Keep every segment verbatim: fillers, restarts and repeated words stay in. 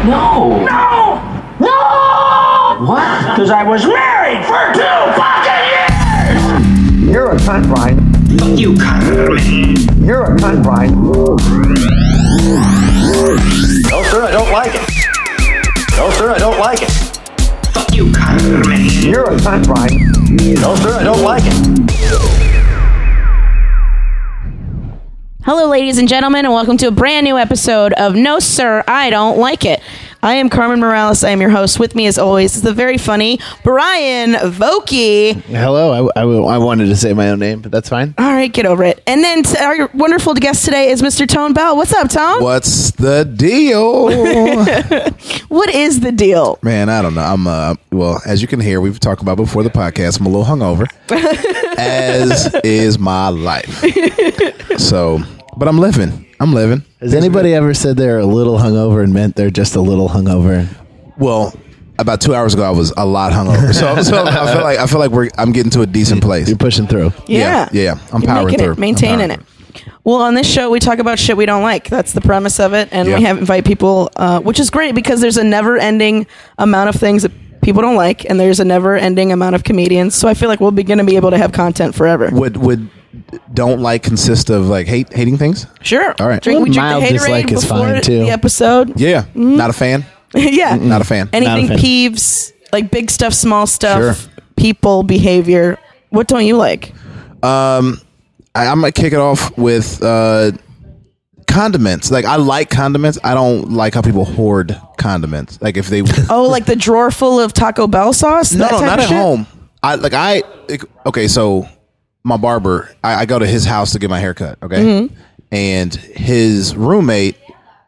No. No. No. What? Because I was married for two fucking years. You're a cunt, Brian. Fuck you, Carmen. You're a cunt, Brian. No, sir, I don't like it. No, sir, I don't like it. Fuck you, Carmen. You're a cunt, Brian. No, sir, I don't like it. Hello, ladies and gentlemen, and welcome to a brand new episode of No Sir, I Don't Like It. I am Carmen Morales. I am your host. With me, as always, is the very funny Brian Vokey. Hello. I, I, I wanted to say my own name, but that's fine. All right, get over it. And then t- our wonderful guest today is Mister Tone Bell. What's up, Tone? What's the deal? What is the deal? Man, I don't know. I'm uh well, as you can hear, we've talked about before the podcast, I'm a little hungover. As is my life. So, but I'm living. I'm living. Has anybody ever said they're a little hungover and meant they're just a little hungover? Well, about two hours ago, I was a lot hungover. So, so I feel like I feel like we're I'm getting to a decent place. You're pushing through. Yeah. Yeah, yeah. I'm You're powering making through. it, maintaining I'm it. Well, on this show, we talk about shit we don't like. That's the premise of it. And Yeah. we have invite people, uh, which is great because there's a never-ending amount of things that people don't like, and there's a never-ending amount of comedians. So I feel like we'll be going to be able to have content forever. Would would don't like consist of like hate hating things? Sure. All right. Drink, we drink Mild the dislike Haterade is before fine, too. the episode. Yeah. Not a fan. Yeah. Not a fan. Anything Not a fan. peeves, like big stuff, small stuff, Sure. people, behavior. What don't you like? Um, I, I'm gonna kick it off with uh, condiments. Like I like condiments. I don't like how people hoard condiments. Like if they Oh, like the drawer full of Taco Bell sauce? no, That no, type not of at shit? home. I like I it- okay. So my barber, I, I go to his house to get my hair cut. Okay, Mm-hmm. and his roommate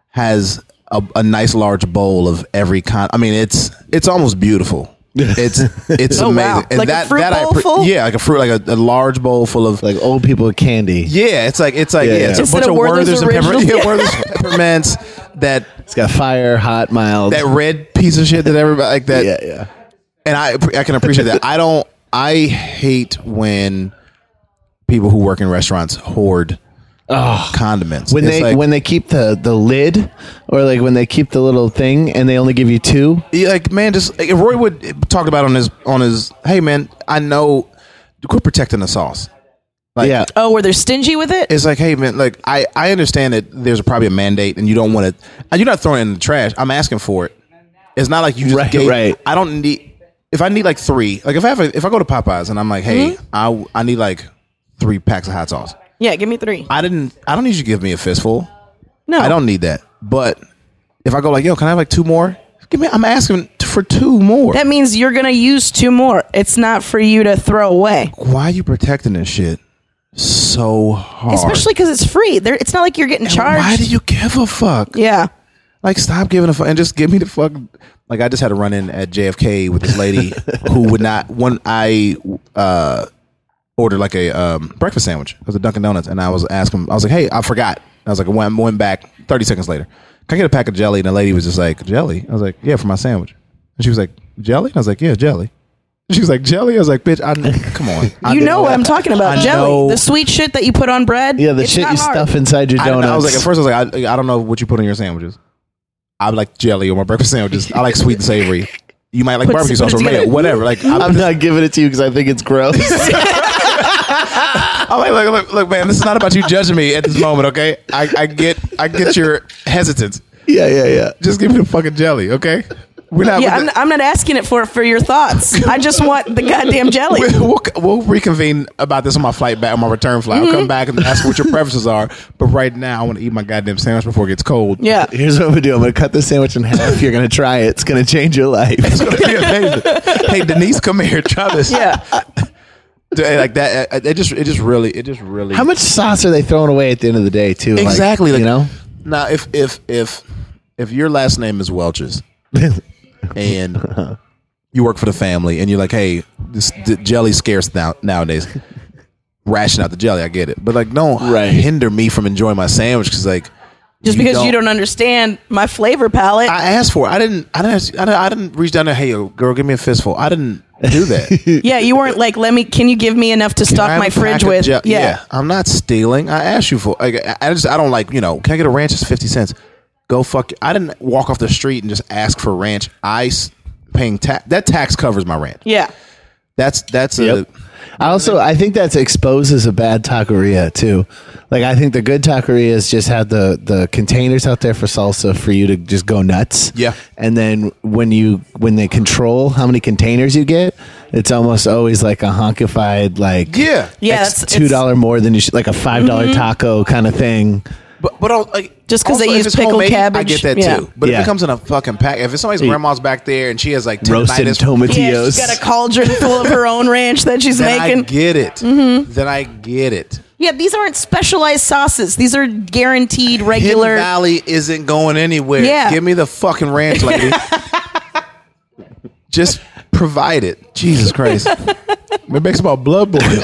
has a, a nice large bowl of every kind. I mean, it's it's almost beautiful. It's it's Oh, amazing. wow. And Like a that, fruit that I bowl full? Yeah, like a fruit, like a, a large bowl full of Like old people with candy. yeah, it's like it's like Yeah, yeah, yeah. it's a Instead bunch of of Werther's Werther's and pepper, Original. yeah, Werther's peppermints. That It's got fire, hot, mild. that red piece of shit that everybody like that. yeah, yeah. And I I can appreciate that. I don't. I hate when people who work in restaurants hoard condiments. When It's they like, when they keep the, the lid, or like when they keep the little thing and they only give you two. yeah, like man, just like, Roy Wood talked about on his on his. Hey man, I know. Quit protecting the sauce. Like, Yeah. Oh, where they're stingy with it? It's like, hey man, like I, I understand that there's probably a mandate and you don't want to, you're not throwing it in the trash. I'm asking for it. It's not like you just Right, gave, right. I don't need, if I need like three, like if I have a, if I go to Popeyes and I'm like, hey, Mm-hmm. I I need like three packs of hot sauce. Yeah, give me three. I didn't, I don't need you to give me a fistful. No. I don't need that. But if I go like, yo, can I have like two more? Give me, I'm asking for two more. That means you're going to use two more. It's not for you to throw away. Why are you protecting this shit so hard? Especially because it's free. There, it's not like you're getting And charged. Why do you give a fuck? Yeah. Like, stop giving a fuck and just give me the fuck. Like, I just had a run in at J F K with this lady who would not. One, I uh, ordered like a um, breakfast sandwich. It was a Dunkin' Donuts, and I was asking. I was like, "Hey, I forgot." I was like, I went, went back thirty seconds later. Can I get a pack of jelly? And the lady was just like, "Jelly?" I was like, "Yeah, for my sandwich." And she was like, "Jelly?" I was like, "Yeah, jelly." She was like, "Jelly?" I was like, "Bitch, I come on." I You didn't know what I'm talking about. I Jelly. know. The sweet shit that you put on bread. Yeah, the It's shit not you hard. stuff inside your I, didn't donuts. know. I was like, at first, I was like, I, I don't know what you put in your sandwiches. I like jelly on my breakfast sandwiches. I like sweet and savory. You might like Put- barbecue put sauce it or mayo, together. whatever. Like, I'm, I'm not giving it to you because I think it's gross. I'm like, look, look, look, man. This is not about you judging me at this moment, okay? I, I get, I get your hesitance. yeah, yeah, yeah. Just give me the fucking jelly, okay? We're not. Yeah, we're I'm, not- I'm not asking it for for your thoughts. I just want the goddamn jelly. We'll, we'll reconvene about this on my flight back, on my return flight. Mm-hmm. I'll come back and ask what your preferences are. But right now, I want to eat my goddamn sandwich before it gets cold. Yeah. Here's what we do. I'm going to cut this sandwich in half. You're going to try it. It's going to change your life. It's gonna be amazing. Hey, Denise, come here. Try this. Yeah. Dude, like that. uh, It just, it just really, it just really. How much sauce are they throwing away at the end of the day, too? Like, Exactly. you like, know? Now, if if if if your last name is Welch's and you work for the family and you're like, hey, this the jelly's scarce now nowadays. Ration out the jelly, I get it, but like, don't Right. hinder me from enjoying my sandwich because like, Just because you don't understand my flavor palette. I asked for it. I didn't. I didn't. I didn't, I didn't reach down there. Hey, yo, girl, give me a fistful. I didn't do that. yeah, you weren't like, let me. Can you give me enough to Can I stock have my a fridge pack of with? gel- yeah. I'm not stealing. I asked you for. Like, I I just. I don't like. You know. Can I get a ranch? It's fifty cents. go fuck. I didn't walk off the street and just ask for ranch. I s- paying tax. That tax covers my ranch. Yeah. That's that's Yep. a. I also I think that's exposes a bad taqueria too. Like I think the good taquerias just have the the containers out there for salsa for you to just go nuts. Yeah. And then when you when they control how many containers you get, it's almost always like a honkified like Yeah. Yeah. X That's, two it's- dollar more than you should, like a five dollar taco kind of thing. But but I'll, like Just 'cause they also, if use it's pickled homemade, I cabbage, get that yeah. too. But if Yeah. it comes in a fucking pack, if it's somebody's Yeah. grandma's back there and she has like Roasted tendinitis, tomatillos. Yeah, she's got a cauldron full of her own ranch that she's then making. I get it. Then I get it. Yeah, these aren't specialized sauces. These are guaranteed regular. Hidden Valley isn't going anywhere. Yeah. Give me the fucking ranch, lady. Just provide it. Jesus Christ. It makes about blood boil.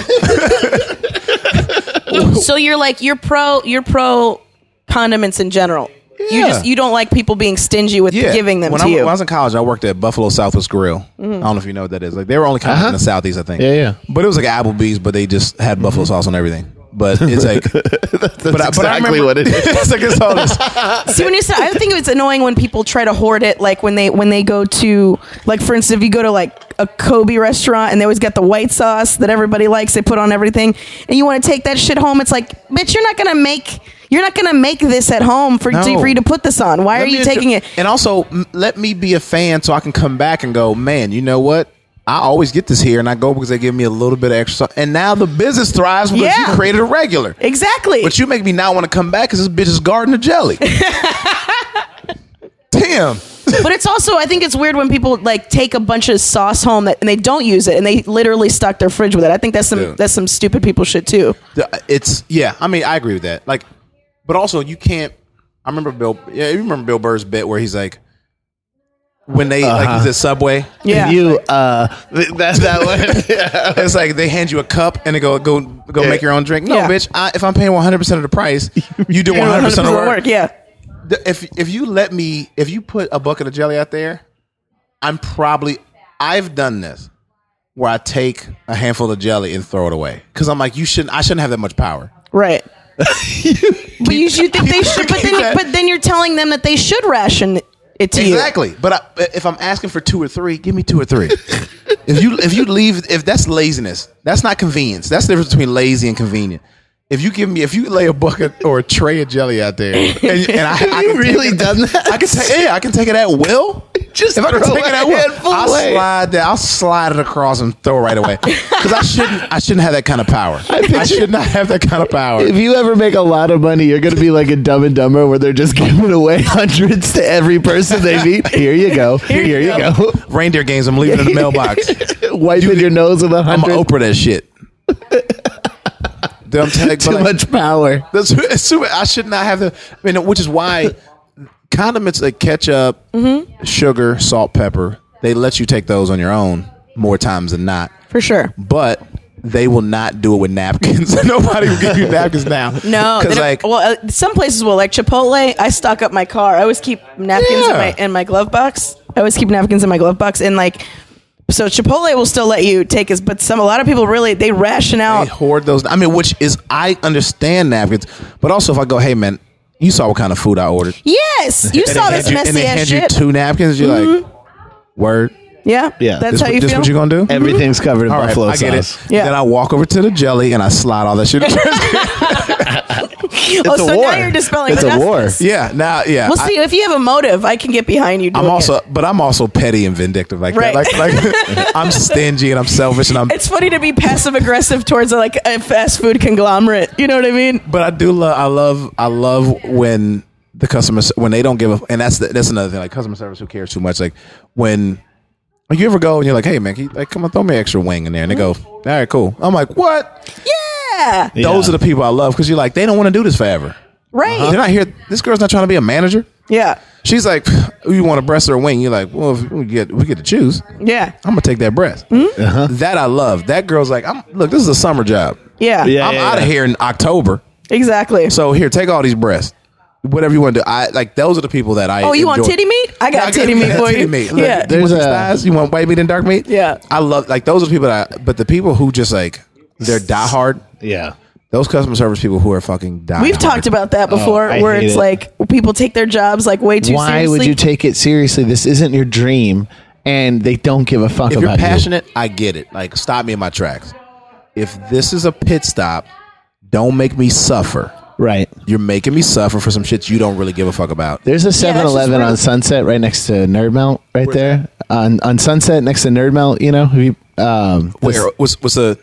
So you're like you're pro you're pro condiments in general. You Yeah. just you don't like people being stingy with giving them when to I, you. When I was in college, I worked at Buffalo Southwest Grill. I don't know if you know what that is. Like they were only kind of Uh-huh. in the Southeast, I think. Yeah, yeah. But it was like Applebee's, but they just had buffalo sauce on everything. But it's like, That's but I, but I exactly remember, what it is. it's like it's all this. See, when you said, I think it's annoying when people try to hoard it. Like when they when they go to, like for instance, if you go to like a Kobe restaurant and they always got the white sauce that everybody likes, they put on everything, and you want to take that shit home. It's like, bitch, you're not gonna make you're not gonna make this at home for, No. for you to put this on. Why Let are me you enjoy- taking it? And also, m- let me be a fan so I can come back and go, man, you know what? I always get this here, and I go because they give me a little bit of extra. And now the business thrives because Yeah. you created a regular. Exactly. But you make me not want to come back because this bitch is garden of jelly. Damn. But it's also, I think it's weird when people like take a bunch of sauce home that, and they don't use it and they literally stock their fridge with it. I think that's some Dude. that's some stupid people shit too. It's yeah. I mean, I agree with that. Like, but also you can't. I remember Bill. Yeah, you remember Bill Burr's bit where he's like, when they like he's at Subway. Yeah. You uh that's that one. Yeah. It's like they hand you a cup and they go go go Yeah. make your own drink. No, Yeah. bitch. I, if I'm paying one hundred percent of the price, you do one hundred percent of the work. Yeah. The- If if you let me, if you put a bucket of jelly out there, I'm probably I've done this where I take a handful of jelly and throw it away because I'm like you shouldn't. I shouldn't have that much power. Right. But you should think they should. But Keep then, that- but then you're telling them that they should ration it to you. Exactly. But I, if I'm asking for two or three, give me two or three. if you if you leave, if that's laziness, that's not convenience. That's the difference between lazy and convenient. If you give me, if you lay a bucket or a tray of jelly out there, and, and I, I you can really take it, done that? I can take, yeah, I can take it at will. Just if I can throw take it a at will, handful I'll away. slide that. I'll slide it across and throw it right away because I shouldn't. I shouldn't have that kind of power. I, should not have that kind of power. If you ever make a lot of money, you're going to be like a Dumb and Dumber where they're just giving away hundreds to every person they meet. Here you go. Here, you go. Reindeer games, I'm leaving in the mailbox. Wiping your nose with a I'm hundred. gonna Oprah that shit. Dude, I'm telling you, Too but like- much power. That's it's super, I should not have the. I mean, which is why condiments like ketchup, sugar, salt, pepper. They let you take those on your own more times than not. For sure. But they will not do it with napkins. Nobody will give you napkins now. No, they because don't- like well, uh, some places will. Like Chipotle, I stock up my car. I always keep napkins in Yeah. my in my glove box. I always keep napkins in my glove box, and like, so Chipotle will still let you take us, but some a lot of people really they ration they out. hoard those. I mean, which is I understand napkins, but also if I go, hey man, you saw what kind of food I ordered. Yes, you And saw they this hand you- messy and they ass hand shit. you two napkins. You're like, word. Yeah, Yeah. That's This, how you this feel. what you gonna do? Everything's covered in All right, buffalo I get sauce. it. Yeah. Then I walk over to the jelly and I slide all that shit. oh, a so war. now you're dispelling. It's the a war. justice. yeah, now yeah. Well, I- see, if you have a motive, I can get behind you. Doing I'm also, it. but I'm also petty and vindictive like Right. that. Like, like I'm stingy and I'm selfish and I'm. It's funny to be passive aggressive towards like a fast food conglomerate. You know what I mean? But I do love. I love. I love when the customers when they don't give a. And that's the, that's another thing. Like customer service, who cares too much? Like when. Like you ever go and you're like, hey man, can you, like come on, throw me an extra wing in there, and they go, all right, cool. I'm like, what? Yeah, Yeah. Those are the people I love because you're like, they don't want to do this forever. right. They're not here. This girl's not trying to be a manager. Yeah, She's like, you want a breast or a wing? You're like, well, if we get we get to choose. yeah, I'm gonna take that breast. That I love. That girl's like, I'm look. This is a summer job. yeah, Yeah. I'm out of here in October. exactly. So here, take all these breasts. Whatever you want to do. I like those are the people that I. Oh, you want enjoy. titty meat? I got I titty meat for titty you. Meat. Look, Yeah. you want There's these a- thighs? You want white meat and dark meat? Yeah. I love like those are the people that. I, but the people who just like they're diehard. Yeah. Those customer service people who are fucking dying. We've talked about that before, I where hate it's it. like people take their jobs like way too Why seriously. would you take it seriously? This isn't your dream, and they don't give a fuck If about you're passionate, I get it. Like, stop me in my tracks. If this is a pit stop, don't make me suffer. you. Right. You're making me suffer for some shit you don't really give a fuck about. There's a just seven eleven rude. on Sunset right next to Nerd Melt, right there. On on Sunset next to Nerd Melt, you know? Have you, um, this- Where was was a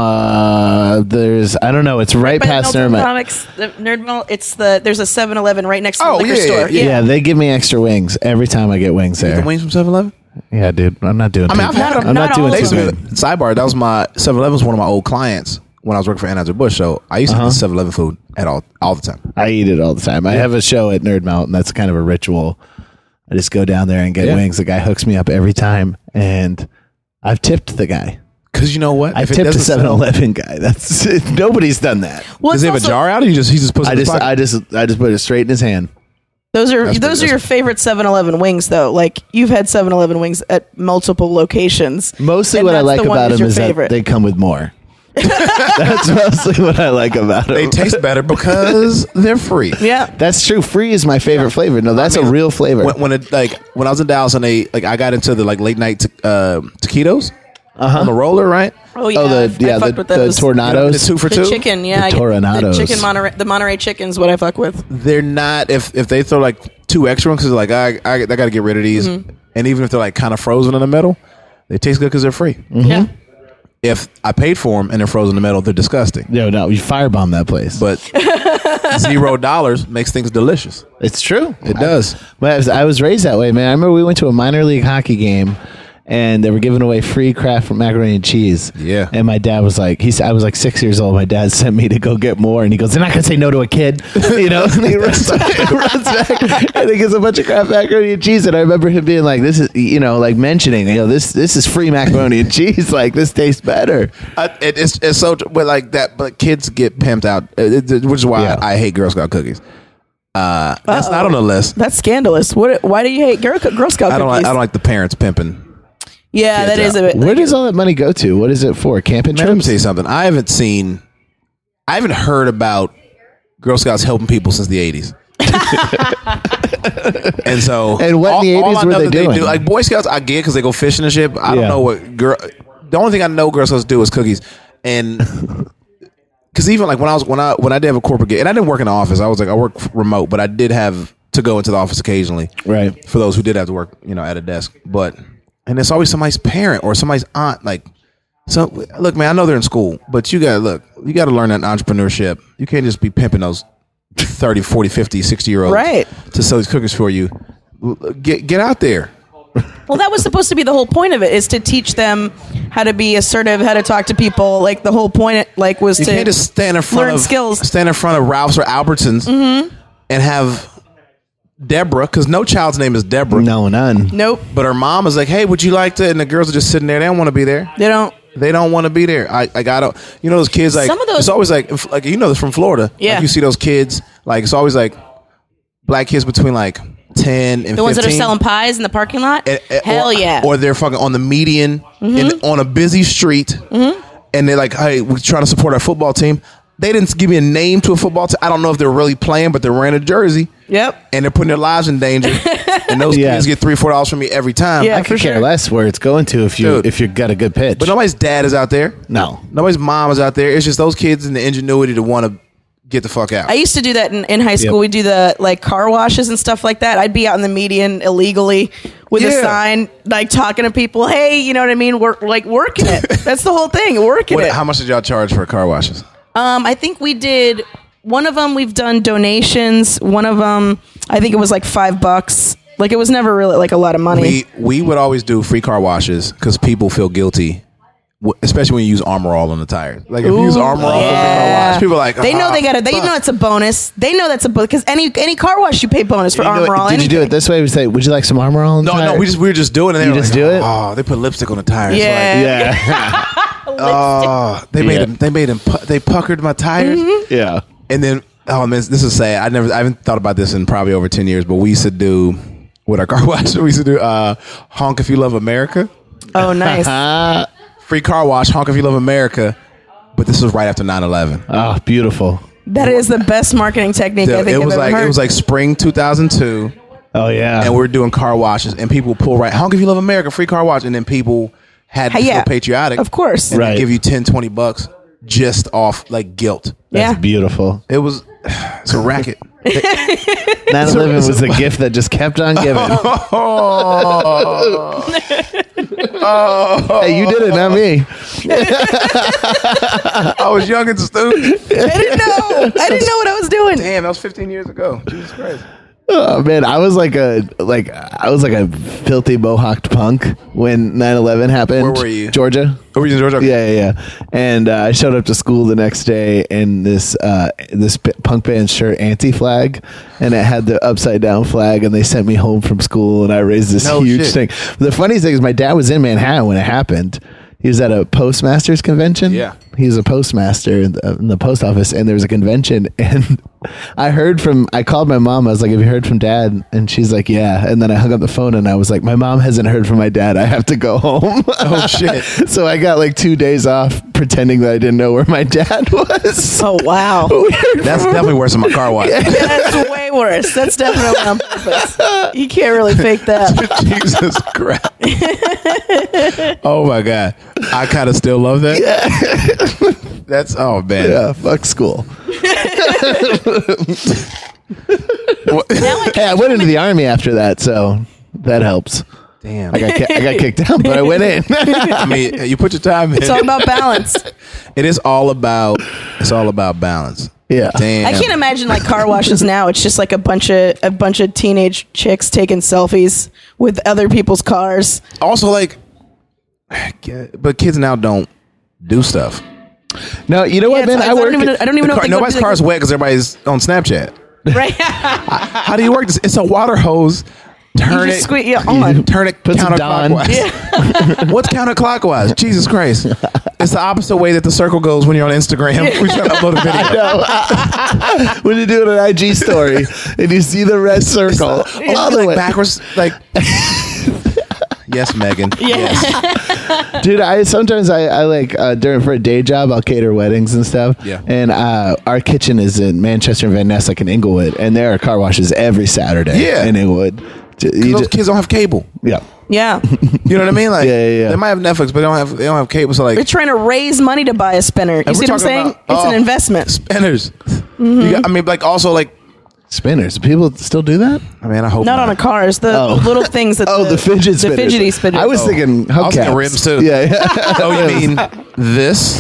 Uh, there's, I don't know, it's right By the past Milton Nerd Melt. Comics, the Nerd Melt, it's the there's a seven eleven right next to Oh, the liquor yeah, store. yeah, Yeah, they give me extra wings every time I get wings the there. wings from seven eleven? Yeah, dude, I'm not doing. I mean, too- I've had them. I'm Not not doing all too of them. good. Sidebar, that was my seven eleven was one of my old clients when I was working for Anheuser-Busch. So I used to Uh-huh. eat seven eleven food at all all the time. I eat it all the time. I have a show at Nerd Melt, and that's kind of a ritual. I just go down there and get Yeah. wings. The guy hooks me up every time, and I've tipped the guy. Because you know what? I've If it tipped a doesn't sell- seven eleven guy. That's nobody's done that. Well, Does it's he have a also- jar out, or you just he just puts it I in his just, pocket? I just, I just put it straight in his hand. Those are That's those pretty- are your favorite seven eleven wings, though. Like you've had seven eleven wings at multiple locations. Mostly, And what I that's like the one about that's them your is favorite. that they come with more. That's mostly what I like about them. They taste better because they're free. Yeah, That's true. Free is my favorite flavor. No, that's I mean, a real flavor. When, when it like when I was in Dallas and they like I got into the like late night t- uh, taquitos on the roller, right? Oh yeah, oh, the I've- I yeah, the, fucked with the those. tornadoes. The two for The two. chicken, yeah, The I get- Tornados. the chicken Monterey, the Monterey chicken's what I fuck with. They're not if if they throw like two extra ones because like I I, I got to get rid of these, Mm-hmm. and even if they're like kind of frozen in the middle, they taste good because they're free. Yeah, If I paid for them and they're frozen in the middle, they're disgusting. No, no, you firebomb that place. But zero dollars makes things delicious. It's true. It does. But I was, I was raised that way, man. I remember we went to a minor league hockey game, and they were giving away free Kraft macaroni and cheese. Yeah. And my dad was like, he said, I was like six years old. My dad sent me to go get more, and he goes, "They're not gonna say no to a kid," you know. And he runs, runs back, and he gets a bunch of Kraft macaroni and cheese. And I remember him being like, "This is," you know, like mentioning, you know, this this is free macaroni and cheese. Like this tastes better. Uh, it, it's it's so but like that. But kids get pimped out, uh, it, it- which is why Yeah. I, I hate Girl Scout cookies. Uh, that's not on the list. that's scandalous. What? Why do you hate Girl, Girl Scout I don't cookies? like I don't like the parents pimping. yeah, that kids is a out. bit. Where does all that money go to? What is it for? Camping Man, let me trips? tell you something. I haven't seen, I haven't heard about Girl Scouts helping people since the eighties. And so, And what in the all- all eighties I were know they that doing? do, like Boy Scouts, I get because they go fishing and shit. But I don't Yeah. know what girl. The only thing I know Girl Scouts do is cookies, and because even like when I was when I when I did have a corporate gig, and I didn't work in the office. I was like I work remote, but I did have to go into the office occasionally. Right. For those who did have to work, you know, at a desk, but and it's always somebody's parent or somebody's aunt, like. So look, man, I know they're in school, but you gotta look, you gotta learn that entrepreneurship. You can't just be pimping those thirty, forty, fifty, sixty year olds Right. to sell these cookies for you. Get get out there. Well, that was supposed to be the whole point of it, is to teach them how to be assertive, how to talk to people. Like the whole point, like, was You to can't just stand in front learn of skills. stand in front of Ralph's or Albertsons and have Deborah, because no child's name is Deborah. No, none. Nope, But her mom is like, hey, would you like to? And the girls are just sitting there. They don't want to be there. they don't. They don't want to be there. I, I got to, you know, those kids, like, Some of those- it's always like, if- like, you know, this from Florida. Yeah. Like, you see those kids, like, it's always like black kids between like ten and The ones that are fifteen. selling pies in the parking lot. And- and- Hell or, yeah. Or they're fucking on the median in, on a busy street. And they're like, hey, we're trying to support our football team. They didn't give me a name to a football team. I don't know if they're really playing, but they're wearing a jersey. Yep. And they're putting their lives in danger. And those Yeah. kids get three, four dollars from me every time. Yeah. I for could care sure. less where it's going to if you Dude. if you got a good pitch. But nobody's dad is out there. No. Nobody's mom is out there. It's just those kids and the ingenuity to want to get the fuck out. I used to do that in, in high school. Yep. We do the like car washes and stuff like that. I'd be out in the median illegally with a Yeah. sign, like talking to people. Hey, you know what I mean? We're like working it. That's the whole thing. Working What, it. how much did y'all charge for car washes? Um, I think we did one of them. We've done donations. One of them, I think it was like five bucks. Like it was never really like a lot of money. We we would always do free car washes because people feel guilty, w- especially when you use Armor All on the tires. Like if you use Ooh, Armor All for free car yeah. wash, people are like They know "Ah, they got it. They fuck." know it's a bonus. They know that's a bonus because any any car wash you pay bonus for You know Armor what- All. did you do anything. it this way? We say, would you like some armor on? the No, no, tire?" we just we were just doing it. And they You were just like, do it? Oh, they put lipstick on the tires. Yeah. Like, Yeah. oh, they made Yeah. him. They made him. Pu- they puckered my tires. yeah. And then, oh man, this is sad. I never, I haven't thought about this in probably over ten years. But we used to do with our car wash. We used to do uh, honk if you love America. Oh, nice. Uh, Free car wash, honk if you love America. but this was right after nine eleven. Oh, beautiful. That is the best marketing technique I think It I've was ever like heard. it was like spring two thousand two, Oh yeah. and we were doing car washes, and people pull right. How long if you love America? Free car wash, and then people had to Hey, yeah, feel patriotic, of course. and Right. they give you ten, twenty bucks just off like guilt. That's yeah. beautiful. It was it's a racket. nine eleven was a gift that just kept on giving. Hey, you did it, not me. I was young and stupid. I didn't know. I didn't know what I was doing. Damn, that was fifteen years ago. Jesus Christ. Oh man, I was like a like I was like a filthy mohawked punk when nine eleven happened. Where were you? Georgia. Oh, were you in Georgia? Okay. Yeah, yeah, yeah. And uh, I showed up to school the next day in this uh, this p- punk band shirt, anti-flag, and it had the upside down flag. And they sent me home from school, and I raised this No huge shit. thing. The funniest thing is, my dad was in Manhattan when it happened. He was at a postmasters convention. Yeah. He was a postmaster in the, in the post office, and there was a convention, and I heard from, I called my mom. I was like, have you heard from dad? And she's like, yeah. And then I hung up the phone, and I was like, my mom hasn't heard from my dad. I have to go home. Oh, shit. So I got like two days off pretending that I didn't know where my dad was. Oh wow. That's definitely worse than my car wash. That's way worse. That's definitely on purpose. You can't really fake that. Jesus Christ. Oh my God. I kind of still love that. That's, oh man. Yeah, fuck school. What- Hey, I went into the army after that, so that helps. Damn. I got ki- I got kicked out, but I went in. I mean, you put your time in. It's all about balance. It is all about, it's all about balance. Yeah. Damn. I can't imagine like car washes now. It's just like a bunch of a bunch of teenage chicks taking selfies with other people's cars. Also, like, but kids now don't do stuff. No, you know what, Yeah, man? it's- I I work. don't even, I don't even know The car, if they go nobody's do, like, car is wet because everybody's on Snapchat. right. How do you work this? It's a water hose. Turn You it. just squeeze it on. Turn it Put some Dawn. counterclockwise. What's counterclockwise? Jesus Christ! It's the opposite way that the circle goes when you're on Instagram. We try to upload a video. When you do an I G story and you see the red circle all the like way backwards, like. Yes, Megan. Yes. Dude, I sometimes I, I like uh, during for a day job I'll cater weddings and stuff. Yeah. And uh, our kitchen is in Manchester and Van Ness, like in Inglewood, and there are car washes every Saturday. Yeah. In Inglewood. J- you Those ju- kids don't have cable. yeah. Yeah. You know what I mean? Like, Yeah, yeah, yeah. they might have Netflix, but they don't have they don't have cable. So like, They're trying to raise money to buy a spinner. You and see we're what I'm talking saying? about, It's an oh, investment. Spinners. You got, I mean, like also like, Spinners. People still do that? I mean, I hope Not on a car. It's the Oh. little things that Oh, the, fidget the spinners. fidgety spinners. I was Oh. thinking hubcaps. I was thinking rims, too. Yeah. yeah. Oh, you mean this?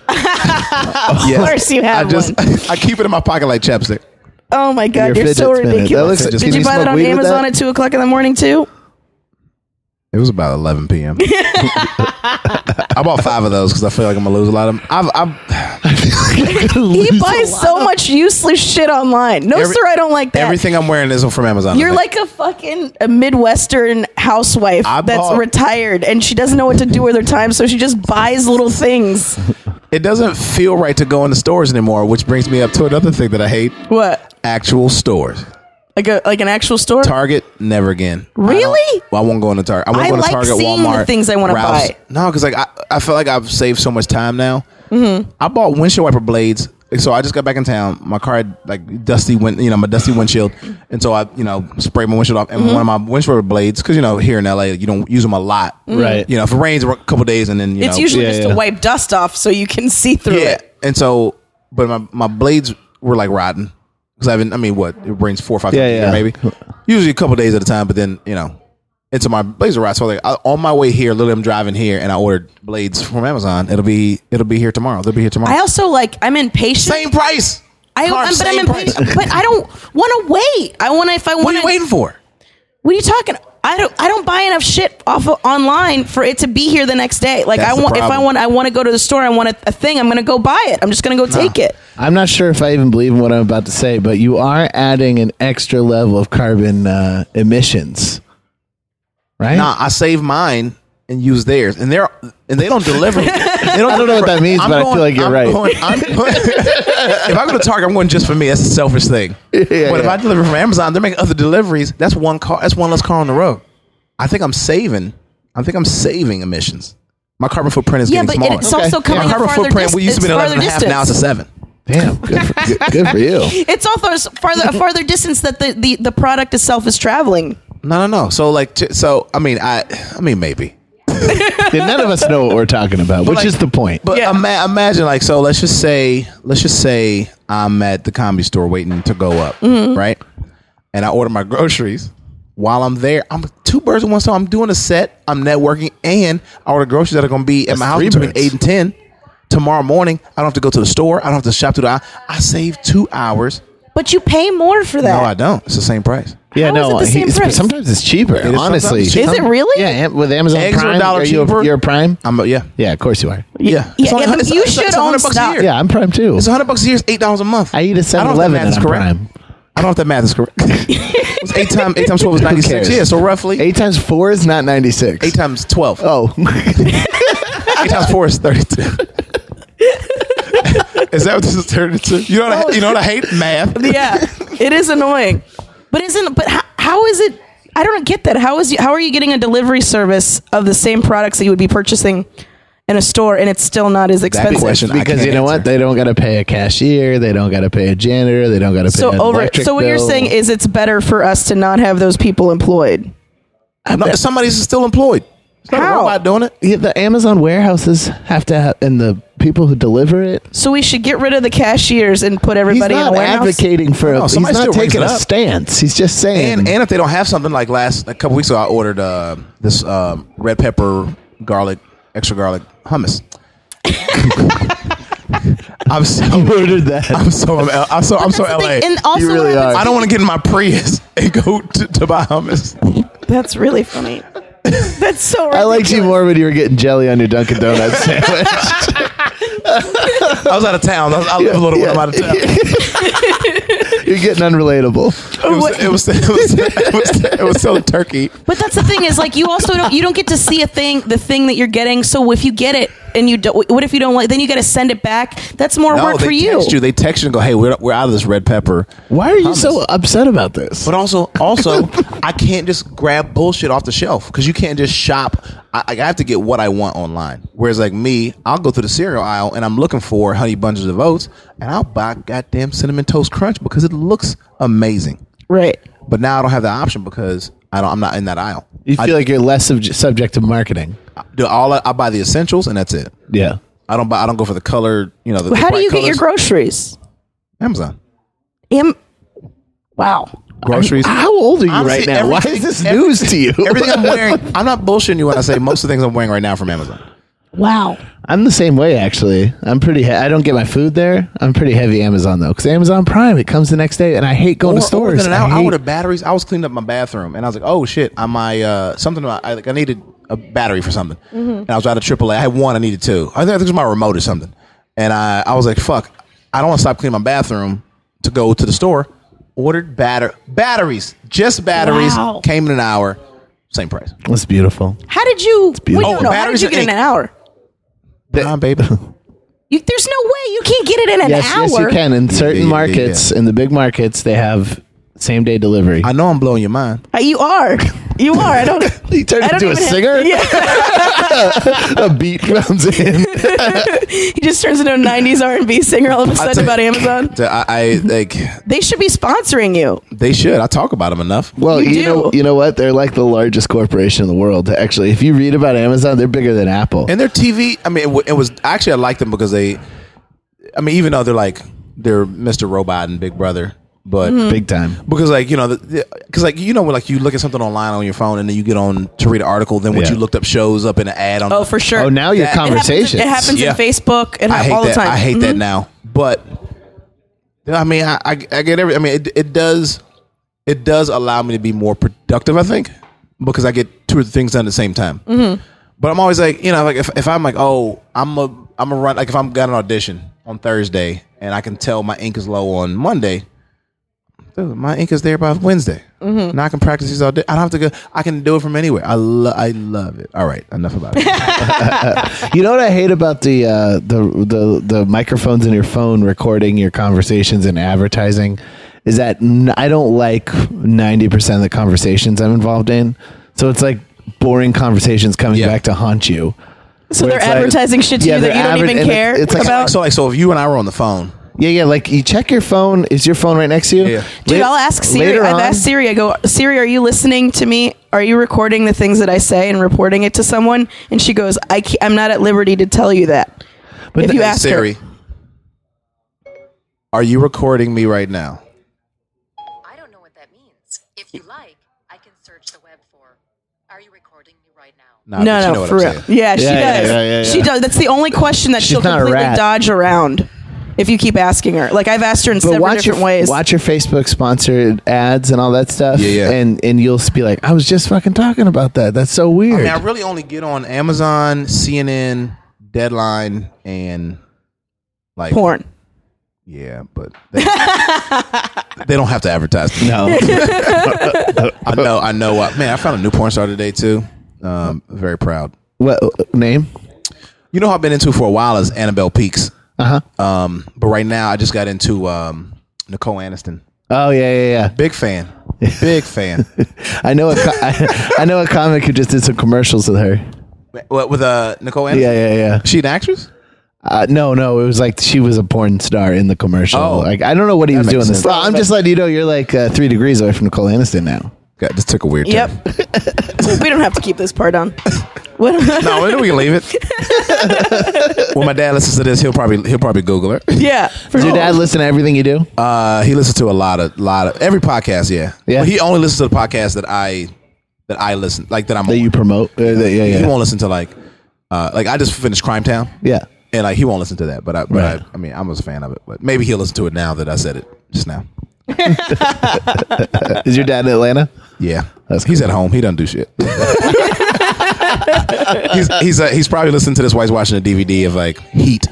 Of course you have I just one. I keep it in my pocket like chapstick. Oh my Your god, you're fidget so spinner. That ridiculous. looks- Just Did can you you buy that smoke on weed with Amazon that? at two o'clock in the morning too? It was about eleven p.m. I bought five of those because I feel like I'm gonna lose a lot of them. I've, I've He buys so much useless shit online. No, Every- sir, I don't like that. everything I'm wearing is from Amazon. I You're think. like a fucking a Midwestern housewife I that's bought- retired and she doesn't know what to do with her time, so she just buys little things. it doesn't feel right to go into stores anymore, which brings me up to another thing that I hate: What? actual stores. Like a like an actual store? Target, never again. Really? I, don't- well, I won't go into Target. I won't I go to like Target, seeing the Walmart, things I wanna Ralph's. buy. No, because like I, I feel like I've saved so much time now. Mm-hmm. I bought windshield wiper blades. So I just got back in town. My car had like dusty wind, you know, my dusty windshield, and so I, you know, sprayed my windshield off. And Mm-hmm. one of my windshield wiper blades, because you know, here in L A, you don't use them a lot, Right. You know, if it rains a couple days, and then you It's know, usually Yeah, just yeah. to wipe dust off so you can see through yeah. it. And so, but my my blades were like rotten because I haven't. I mean, what it rains four or five Yeah, times a year, yeah. maybe. Usually a couple days at a time, but then you know, and so my blades are rotten. So like I, on my way here, literally, I'm driving here, and I ordered blades from Amazon. It'll be it'll be here tomorrow. They'll be here tomorrow. I also like I'm impatient. Same price. I, Carb, I'm, but I'm same price. impatient. But I don't want to wait. I want to if I want What are you waiting for? What are you talking? I don't. I don't buy enough shit off of online for it to be here the next day. Like That's I the want. If I problem. want, I want to go to the store. I want a, a thing. I'm going to go buy it. I'm just going to go take it. I'm not sure if I even believe in what I'm about to say, but you are adding an extra level of carbon uh, emissions, right? Nah, I save mine and use theirs, and they're and they don't deliver. They don't I don't know what that means, I'm but I feel like you're I'm right. going- I'm going- if I go to Target, I'm going just for me. That's a selfish thing. Yeah, but if yeah. I deliver from Amazon, they're making other deliveries. That's one car. That's one less car on the road. I think I'm saving. I think I'm saving emissions. My carbon footprint is Yeah, getting but smaller. it's also coming My a carbon farther footprint, dis- we used to be it's an farther eleven and a half, distance. now it's a seven. Damn, good for, good, good for you. It's also a farther a farther distance that the, the, the product itself is traveling. No, no, no. So like, t- so I mean, I, I mean, maybe. Yeah, none of us know what we're talking about, which like- is the point. But Yeah. ima- imagine like, so let's just say, let's just say I'm at the Comedy Store waiting to go up, Mm-hmm. right? And I order my groceries. While I'm there, I'm two birds with one stone. I'm doing a set, I'm networking, and I order groceries that are going to be at That's my house three between birds. eight and ten. Tomorrow morning, I don't have to go to the store. I don't have to shop through the aisle. I save two hours. But you pay more for that. No, I don't. It's the same price. Yeah, How is no, it the same he's- price? sometimes it's cheaper. is honestly, sometimes Is cheaper. it really? yeah, Am- with Amazon Eggs are a Prime, dollar are you a, cheaper. you're a Prime? I'm a, yeah. Yeah, of course you are. Yeah. Yeah, It's only- yeah, but it's- you it's- should it's one hundred own bucks stock. a year. Yeah, I'm Prime too. It's one hundred bucks a year. It's eight dollars a month. I eat a I seven don't know if eleven that math and is I'm correct. Prime. I don't know if that math is correct. It's eight times eight times twelve is ninety six. cares? Yeah, so roughly eight, Eight times four is not ninety-six. times twelve. Oh, Eight times four is thirty two. Is that what this is turned into? You know what I, you know what I hate? Math. Yeah, it is annoying. But isn't but how, how is it? I don't get that. How is you, how are you getting a delivery service of the same products that you would be purchasing in a store and it's still not as expensive? question I because can't you know what? answer. They don't got to pay a cashier. They don't got to pay a janitor. They don't got to pay So an over. electric So what you're bill. saying is it's better for us to not have those people employed. No, somebody's still employed. It's not How? a robot doing it. Yeah, the Amazon warehouses have to have, and the people who deliver it. So we should get rid of the cashiers and put He's everybody in not a warehouse. advocating for. No, A, he's somebody not still brings taking it a up. stance. He's just saying. And and if they don't have something like last a couple weeks ago, I ordered uh, this um, red pepper garlic extra garlic hummus. I'm so you ordered that. I'm so I'm so I'm so That's the L A. thing. And also, You really what happens- are. I don't want to get in my Prius and go to, to buy hummus. That's really funny. That's so. I liked you ridiculous. more when you were getting jelly on your Dunkin' Donuts sandwich. I was out of town. I, was, I live a little bit. I'm out of town. You're getting unrelatable. It was, it was, it was, it was, it was selling turkey. But that's the thing is like you also don't you don't get to see a thing the thing that you're getting. So if you get it and you don't, what if you don't like? Then you got to send it back. That's more No, work they for you. text you. They text you and go, "Hey, we're we're out of this red pepper." Why are you hummus. so upset about this? But also, also, I can't just grab bullshit off the shelf because you can't just shop. I, I have to get what I want online. Whereas, like me, I'll go through the cereal aisle and I'm looking for Honey Bunches of Oats, and I'll buy goddamn Cinnamon Toast Crunch because it looks amazing. Right. But now I don't have that option because I don't. I'm not in that aisle. You I feel like you're less sub- subject to marketing. do all. I, I buy the essentials and that's it. Yeah. I don't buy. I don't go for the color. You know. The, the How do bright you get your colors. groceries? Amazon Am- wow. groceries? How old are you Honestly, right now? Why everything- is this everything- news to you? Everything I'm wearing. I'm not bullshitting you when I say most of the things I'm wearing right now from Amazon. Wow. I'm the same way, actually. I'm pretty. He- I don't get my food there. I'm pretty heavy Amazon though, because Amazon Prime it comes the next day, and I hate going Or- to stores. or within an hour, I I, hate- ordered batteries. I was cleaning up my bathroom, and I was like, "Oh shit! I my uh, something. I like. I needed a battery for something, and I was out of triple A. I had one. I needed two. I think, I think it was my remote or something. And I, I was like, "Fuck! I don't want to stop cleaning my bathroom to go to the store." Ordered batter batteries, just batteries. Wow. Came in an hour, same price. That's beautiful. How did you? Wait, beautiful. no, Oh, no. How did batteries you and get it in ink. an hour? Prime, baby. You, there's no way you can't get it in an Yes, hour. yes, you can. In certain yeah, yeah, markets, in the big markets, they have same day delivery. I know I'm blowing your mind. Uh, you are. You are. I don't. He turned I don't into a even have- singer. Yeah. A beat comes in. He just turns into a nineties R and B singer all of a sudden tell- about Amazon. So I, I like. They should be sponsoring you. They should. I talk about them enough. Well, You you, do. know, you know what? They're like the largest corporation in the world. Actually, if you read about Amazon, they're bigger than Apple. And their T V, I mean, it, w- it was actually I liked them because they, I mean, even though they're like they're Mister Robot and Big Brother, but Big time. because like you know, because like you know, when like you look at something online on your phone and then you get on to read an article, then what Yeah. you looked up shows up in an ad on. Oh, for sure. Oh, now your That- It happens, conversations. it happens Yeah. in Facebook and I hate all that. the time. I hate Mhm. that now, but I mean, I, I, I get every. I mean, it, it does it does allow me to be more productive. I think because I get two or three things done at the same time. Mm-hmm. But I'm always like, you know, like if, if I'm like, oh, I'm a I'm a run like if I'm got an audition on Thursday and I can tell my ink is low on Monday. Dude, my ink is there by Wednesday. Mm-hmm. Now I can practice these all day. I don't have to go. I can do it from anywhere. I lo- I love it. All right, enough about it. You know what I hate about the uh, the the the microphones in your phone recording your conversations and advertising is that n- I don't like ninety percent of the conversations I'm involved in. So it's like boring conversations coming Yeah. back to haunt you. So Where they're it's like- advertising shit to Yeah, you that they're you don't adver- even and care it's- it's like- about. So like, so if you and I were on the phone, Yeah, yeah. Like you check your phone. Is your phone right next to you? Yeah. Dude, La- I'll ask Siri. later I've on- asked Siri. I go, Siri, are you listening to me? Are you recording the things that I say and reporting it to someone? And she goes, I can't, I'm not at liberty to tell you that. But if the- you ask Siri, her. are you recording me right now? I don't know what that means. If you like, I can search the web for, are you recording me right now? Nah, No, but you no, know what for I'm real. saying. Yeah, she Yeah, yeah, does. yeah, yeah, yeah. She does. That's the only question that She's she'll not a completely rat. dodge around if you keep asking her. Like, I've asked her in But several watch different your ways. watch your Facebook sponsored ads and all that stuff. Yeah, yeah. And and you'll be like, I was just fucking talking about that. That's so I weird. mean, I really only get on Amazon, C N N, Deadline, and like Porn. Yeah, but they, they don't have to advertise. To me. no. I know. I know. Uh, man, I found a new porn star today too. Um, very proud. What uh, name? You know who I've been into for a while is Annabelle Peaks. Uh huh. Um, but right now I just got into um, Nicole Aniston. Oh yeah, yeah, yeah. Big fan. Big fan. I know a co- I, I know a comic who just did some commercials with her. What with uh, Nicole Aniston? Yeah, yeah, yeah. She an actress? Uh, no, no, it was like she was a porn star in the commercial. Oh. Like I don't know what he That was makes doing. This. sense. Well, I'm just letting you know you're like uh, three degrees away from Nicole Aniston now. God, this took a weird turn. Yep. We don't have to keep this part on. What- No, we can leave it. When my dad listens to this, he'll probably he'll probably Google her. yeah. For Does your sure. dad listen to everything you do? Uh, he listens to a lot of lot of every podcast. Yeah, Yeah. But he only listens to the podcast that I that I listen like that I'm. That on. you promote? Uh, that- yeah, He yeah. won't listen to like uh, like I just finished Crime Town. Yeah. And like he won't listen to that, but I, but Right. I, I mean, I'm a fan of it. But maybe he'll listen to it now that I said it just now. Is your dad in Atlanta? Yeah, That's he's cool. at home. He doesn't do shit. he's he's uh, he's probably listening to this while he's watching a D V D of like Heat,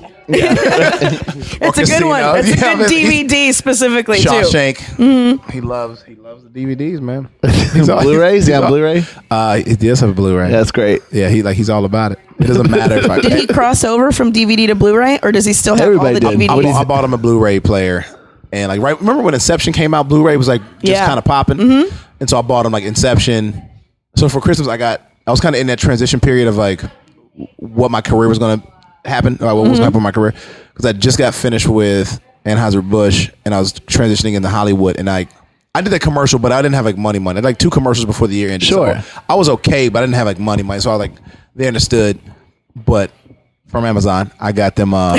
It's a good one. Casino. It's a Yeah, good but D V D specifically, too. Shawshank. Mm-hmm. He loves he loves the D V Ds, man. He's all- Blu-rays? he's Yeah, all- Blu-ray. Uh, he does have a Blu-ray. That's great. Yeah, he like he's all about it. It doesn't matter if I. Did he cross over from D V D to Blu-ray, or does he still have Everybody all the did. D V Ds? I, What bought, is I it? bought him a Blu-ray player, and like right. Remember when Inception came out? Blu-ray was like just Yeah. kind of popping, mm-hmm. and so I bought him like Inception. So for Christmas, I got. I was kind of in that transition period of like what my career was going to happen, or what was going to happen with my career, because I just got finished with Anheuser-Busch, and I was transitioning into Hollywood, and I. I did that commercial, but I didn't have like money money. I had like two commercials before the year ended. Sure. So I was okay, but I didn't have like money money. So I was like, they understood. But from Amazon, I got them uh,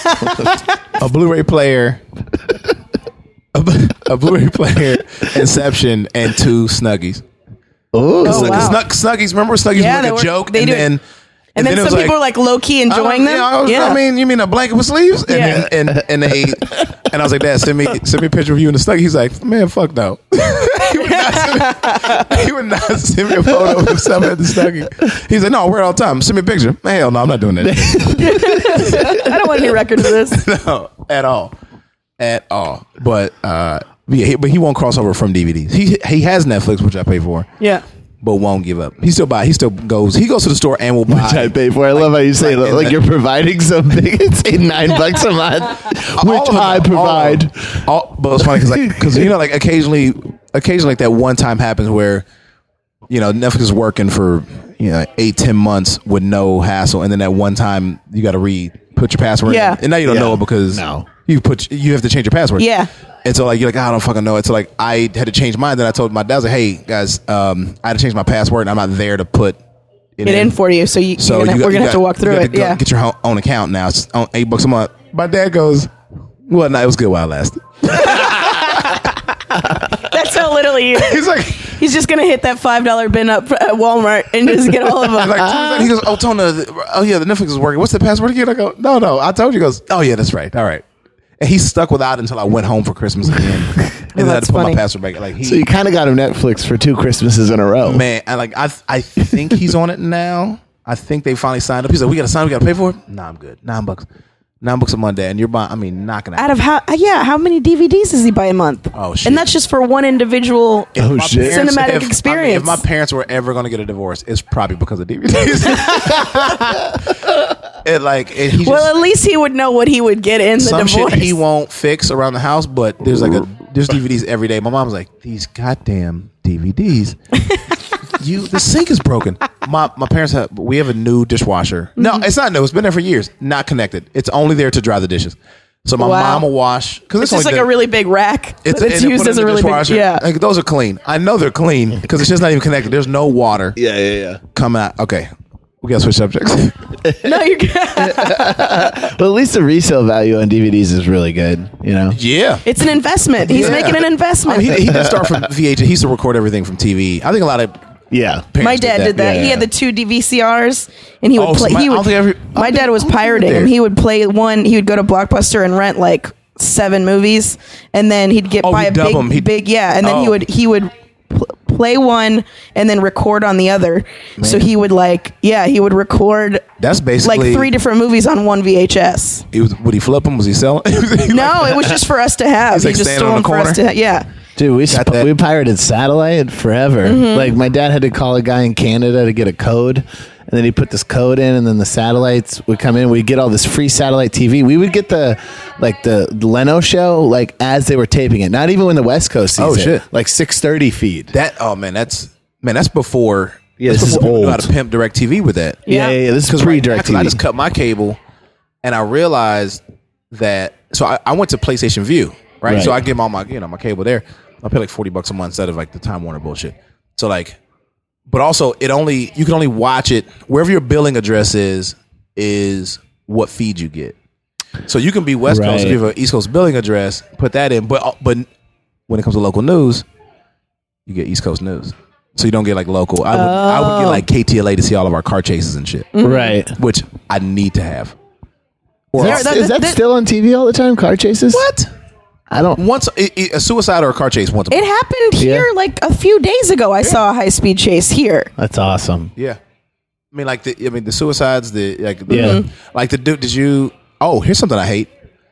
a Blu-ray player, a, bu- a Blu-ray player, Inception, and two Snuggies. Oh, Oh, Snug- wow. Snug- Snuggies, remember Snuggies Yeah, were they like were- a joke? they and do- then, And then it some was people like, are like low-key enjoying uh, them. Yeah, I, was, Yeah. I mean, you mean a blanket with sleeves? And Yeah. then, and and they and I was like, Dad, send me send me a picture of you in the Snuggie. He's like, man, fuck no. he, would not send me, he would not send me a photo of himself at the Snuggie. He's like, no, I wear it all the time. Send me a picture. Hell no, I'm not doing that. I don't want any record of this. No, at all, at all. But uh, yeah, he, but he won't cross over from D V Ds. He he has Netflix, which I pay for. Yeah. But won't give up. He still buy. He still goes. He goes to the store and will buy. Which I pay for. I love how you say like it, in like the- you're providing something. It's like nine bucks a month, All which of them, I all of provide. them. All, but it's funny because like, because you know, like occasionally, occasionally, like that one time happens where, you know, Netflix is working for you know eight, ten months with no hassle, and then that one time you got to re put your password. Yeah. in. And now you don't Yeah. know it because No. you put you have to change your password. Yeah. And so like you're like, I don't fucking know it. So like I had to change mine. Then I told my dad, I was like, hey guys, um, I had to change my password, and I'm not there to put It in for you, so, you, So you're gonna, you got- we're you going to have to got- walk you through got it. to go Yeah. Get your ho- own account now. It's on eight bucks a month. My dad goes, well, no, it was good while it lasted. That's how little he is. He's like, He's just going to hit that five dollar bin up at Walmart and just get all of them. like he goes, oh, Tona, the- oh yeah, the Netflix is working. What's the password again? I go, no, no, I told you. He goes, oh yeah, that's right. All right. And he stuck without it until I went home for Christmas again. And then I had that's to put funny. my password back. Like he, So you kind of got him Netflix for two Christmases in a row. man, I like I I think he's on it now. I think they finally signed up. He's like, we got to sign. We got to pay for it. Nah, I'm good. Nine bucks. Nine bucks a month, and you're buying. I mean, knocking out. Out of how, yeah, how many D V Ds does he buy a month? Oh, shit. And that's just for one individual. If Oh, my shit. parents- Cinematic if- I mean, experience. if my parents were ever going to get a divorce, it's probably because of D V Ds. it like and he just, Well, at least he would know what he would get in the some divorce. shit he won't fix around the house, but there's like a there's D V Ds every day. My mom's like, these goddamn D V Ds. You the sink is broken. My my parents have we have a new dishwasher. No, Mm-hmm. it's not new. It's been there for years. Not connected. It's only there to dry the dishes. So my Wow. mom will wash because It's just like a really big rack. It's, it's and they used put it as in a the really big. dishwasher. Yeah. Like, those are clean. I know they're clean because it's just not even connected. There's no water Yeah, yeah, yeah. coming out. Okay, we gotta switch subjects. No, you're good. But at least the resale value on D V Ds is really good. You know. yeah. It's an investment. He's Yeah. making an I investment. mean, he, he didn't start from V H S. He used to record everything from T V. I think a lot of Yeah. parents My dad did that. Yeah, He yeah. had the two D V C Rs, and he would Oh, so play. my- he I would, don't think every- I don't my think- dad was I don't think pirating there. them. He would play one. He would go to Blockbuster and rent like seven movies, and then he'd get Oh, buy he'd a dub big, 'em. He'd- big yeah, and then he Oh. would he would pl- play one and then record on the other. So he would like yeah, he would record That's basically like three different movies on one V H S. He was, would he flip them? Was he selling? No, it was just for us to have. He's, He like, just standing stole on them the for us corner? to ha- yeah. Dude, we Got sp- that. we pirated satellite forever. Mm-hmm. Like my dad had to call a guy in Canada to get a code, and then he put this code in, and then the satellites would come in. We'd get all this free satellite T V. We would get the like the Leno show like as they were taping it, not even when the West Coast sees Oh, it. shit. Like six thirty feed. that oh man, that's man, that's before. Yeah, that's this is before people knew how old. to pimp DirecTV with that. Yeah, yeah, yeah. This is Because pre right now, direct 'cause I T V. just cut my cable, and I realized that. So I, I went to PlayStation View, right? Right. So I give all my you know my cable there. I pay like forty bucks a month instead of like the Time Warner bullshit. So like, but also it only you can only watch it wherever your billing address is is what feed you get. So you can be West Coast Right. if you have an East Coast billing address, put that in. But but when it comes to local news, you get East Coast news. So you don't get like local. I would, I would get like K T L A to see all of our car chases and shit, Right. which I need to have. Or Is Yeah, that, that- is that that- still on T V all the time? Car chases? what? I don't. Once i- i- a suicide or a car chase once a It month. happened here Yeah. like a few days ago. I saw a high speed chase here. That's awesome. Yeah, I mean like the I mean the suicides the like the, Yeah. like the dude. Did you? Oh, here's something I hate.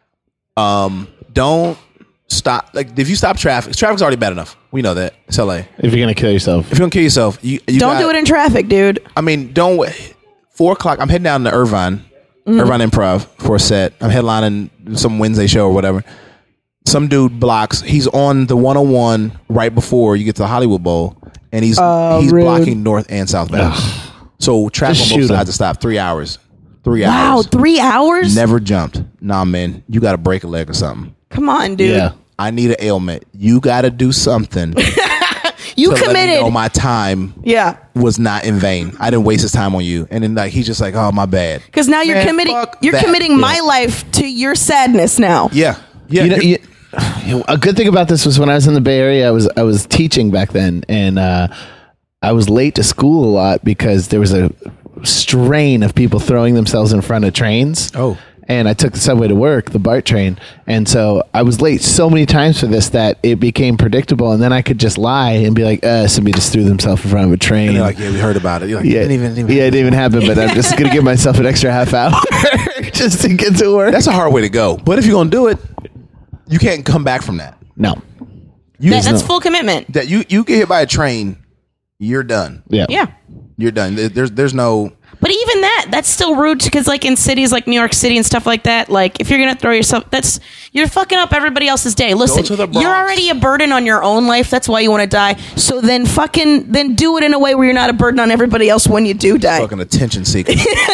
Um, don't stop. Like if you stop traffic, traffic's already bad enough. We know that it's L A. If you're gonna kill yourself, If you don't kill yourself, you, you Don't got- do it in traffic, dude. I mean, don't wait. Four o'clock. I'm heading down to Irvine, Irvine Improv for a set. I'm headlining some Wednesday show or whatever. Some dude blocks. He's on the one oh one right before you get to the Hollywood Bowl, and he's Oh, he's rude. blocking north and southbound. So traffic Just on both shoot him. sides to stop. Three hours. Three Wow, hours. three hours? Never jumped. Nah, man. You got to break a leg or something. Come on, dude. yeah. I need an ailment. You got to do something to You let me committed. know my time Yeah. was not in vain. I didn't waste his time on you. And then like he's just like, oh, my bad. Because now you're Man, committing fuck you're that. committing my life to your sadness now. Yeah. Yeah. You know, you- you, a good thing about this was when I was in the Bay Area, I was I was teaching back then, and uh, I was late to school a lot because there was a strain of people throwing themselves in front of trains. Oh. And I took the subway to work, the BART train, and so I was late so many times for this that it became predictable, and then I could just lie and be like, uh, somebody just threw themselves in front of a train. and they're like, yeah, we heard about it. You're like, yeah, it didn't even, didn't even yeah, it didn't even happen, but I'm just going to give myself an extra half hour just to get to work. That's a hard way to go. But if you're gonna do it, you can't come back from that. no. You That- that's no- full commitment. that you you get hit by a train, you're done. Yeah. Yeah. You're done. There- There's there's no But even that, that's still rude because, like, in cities like New York City and stuff like that, like, if you're gonna throw yourself, that's you're fucking up everybody else's day. Listen, to the Bronx. you're already a burden on your own life. That's why you want to die. So then, fucking, then do it in a way where you're not a burden on everybody else when you do die. fucking attention seeker.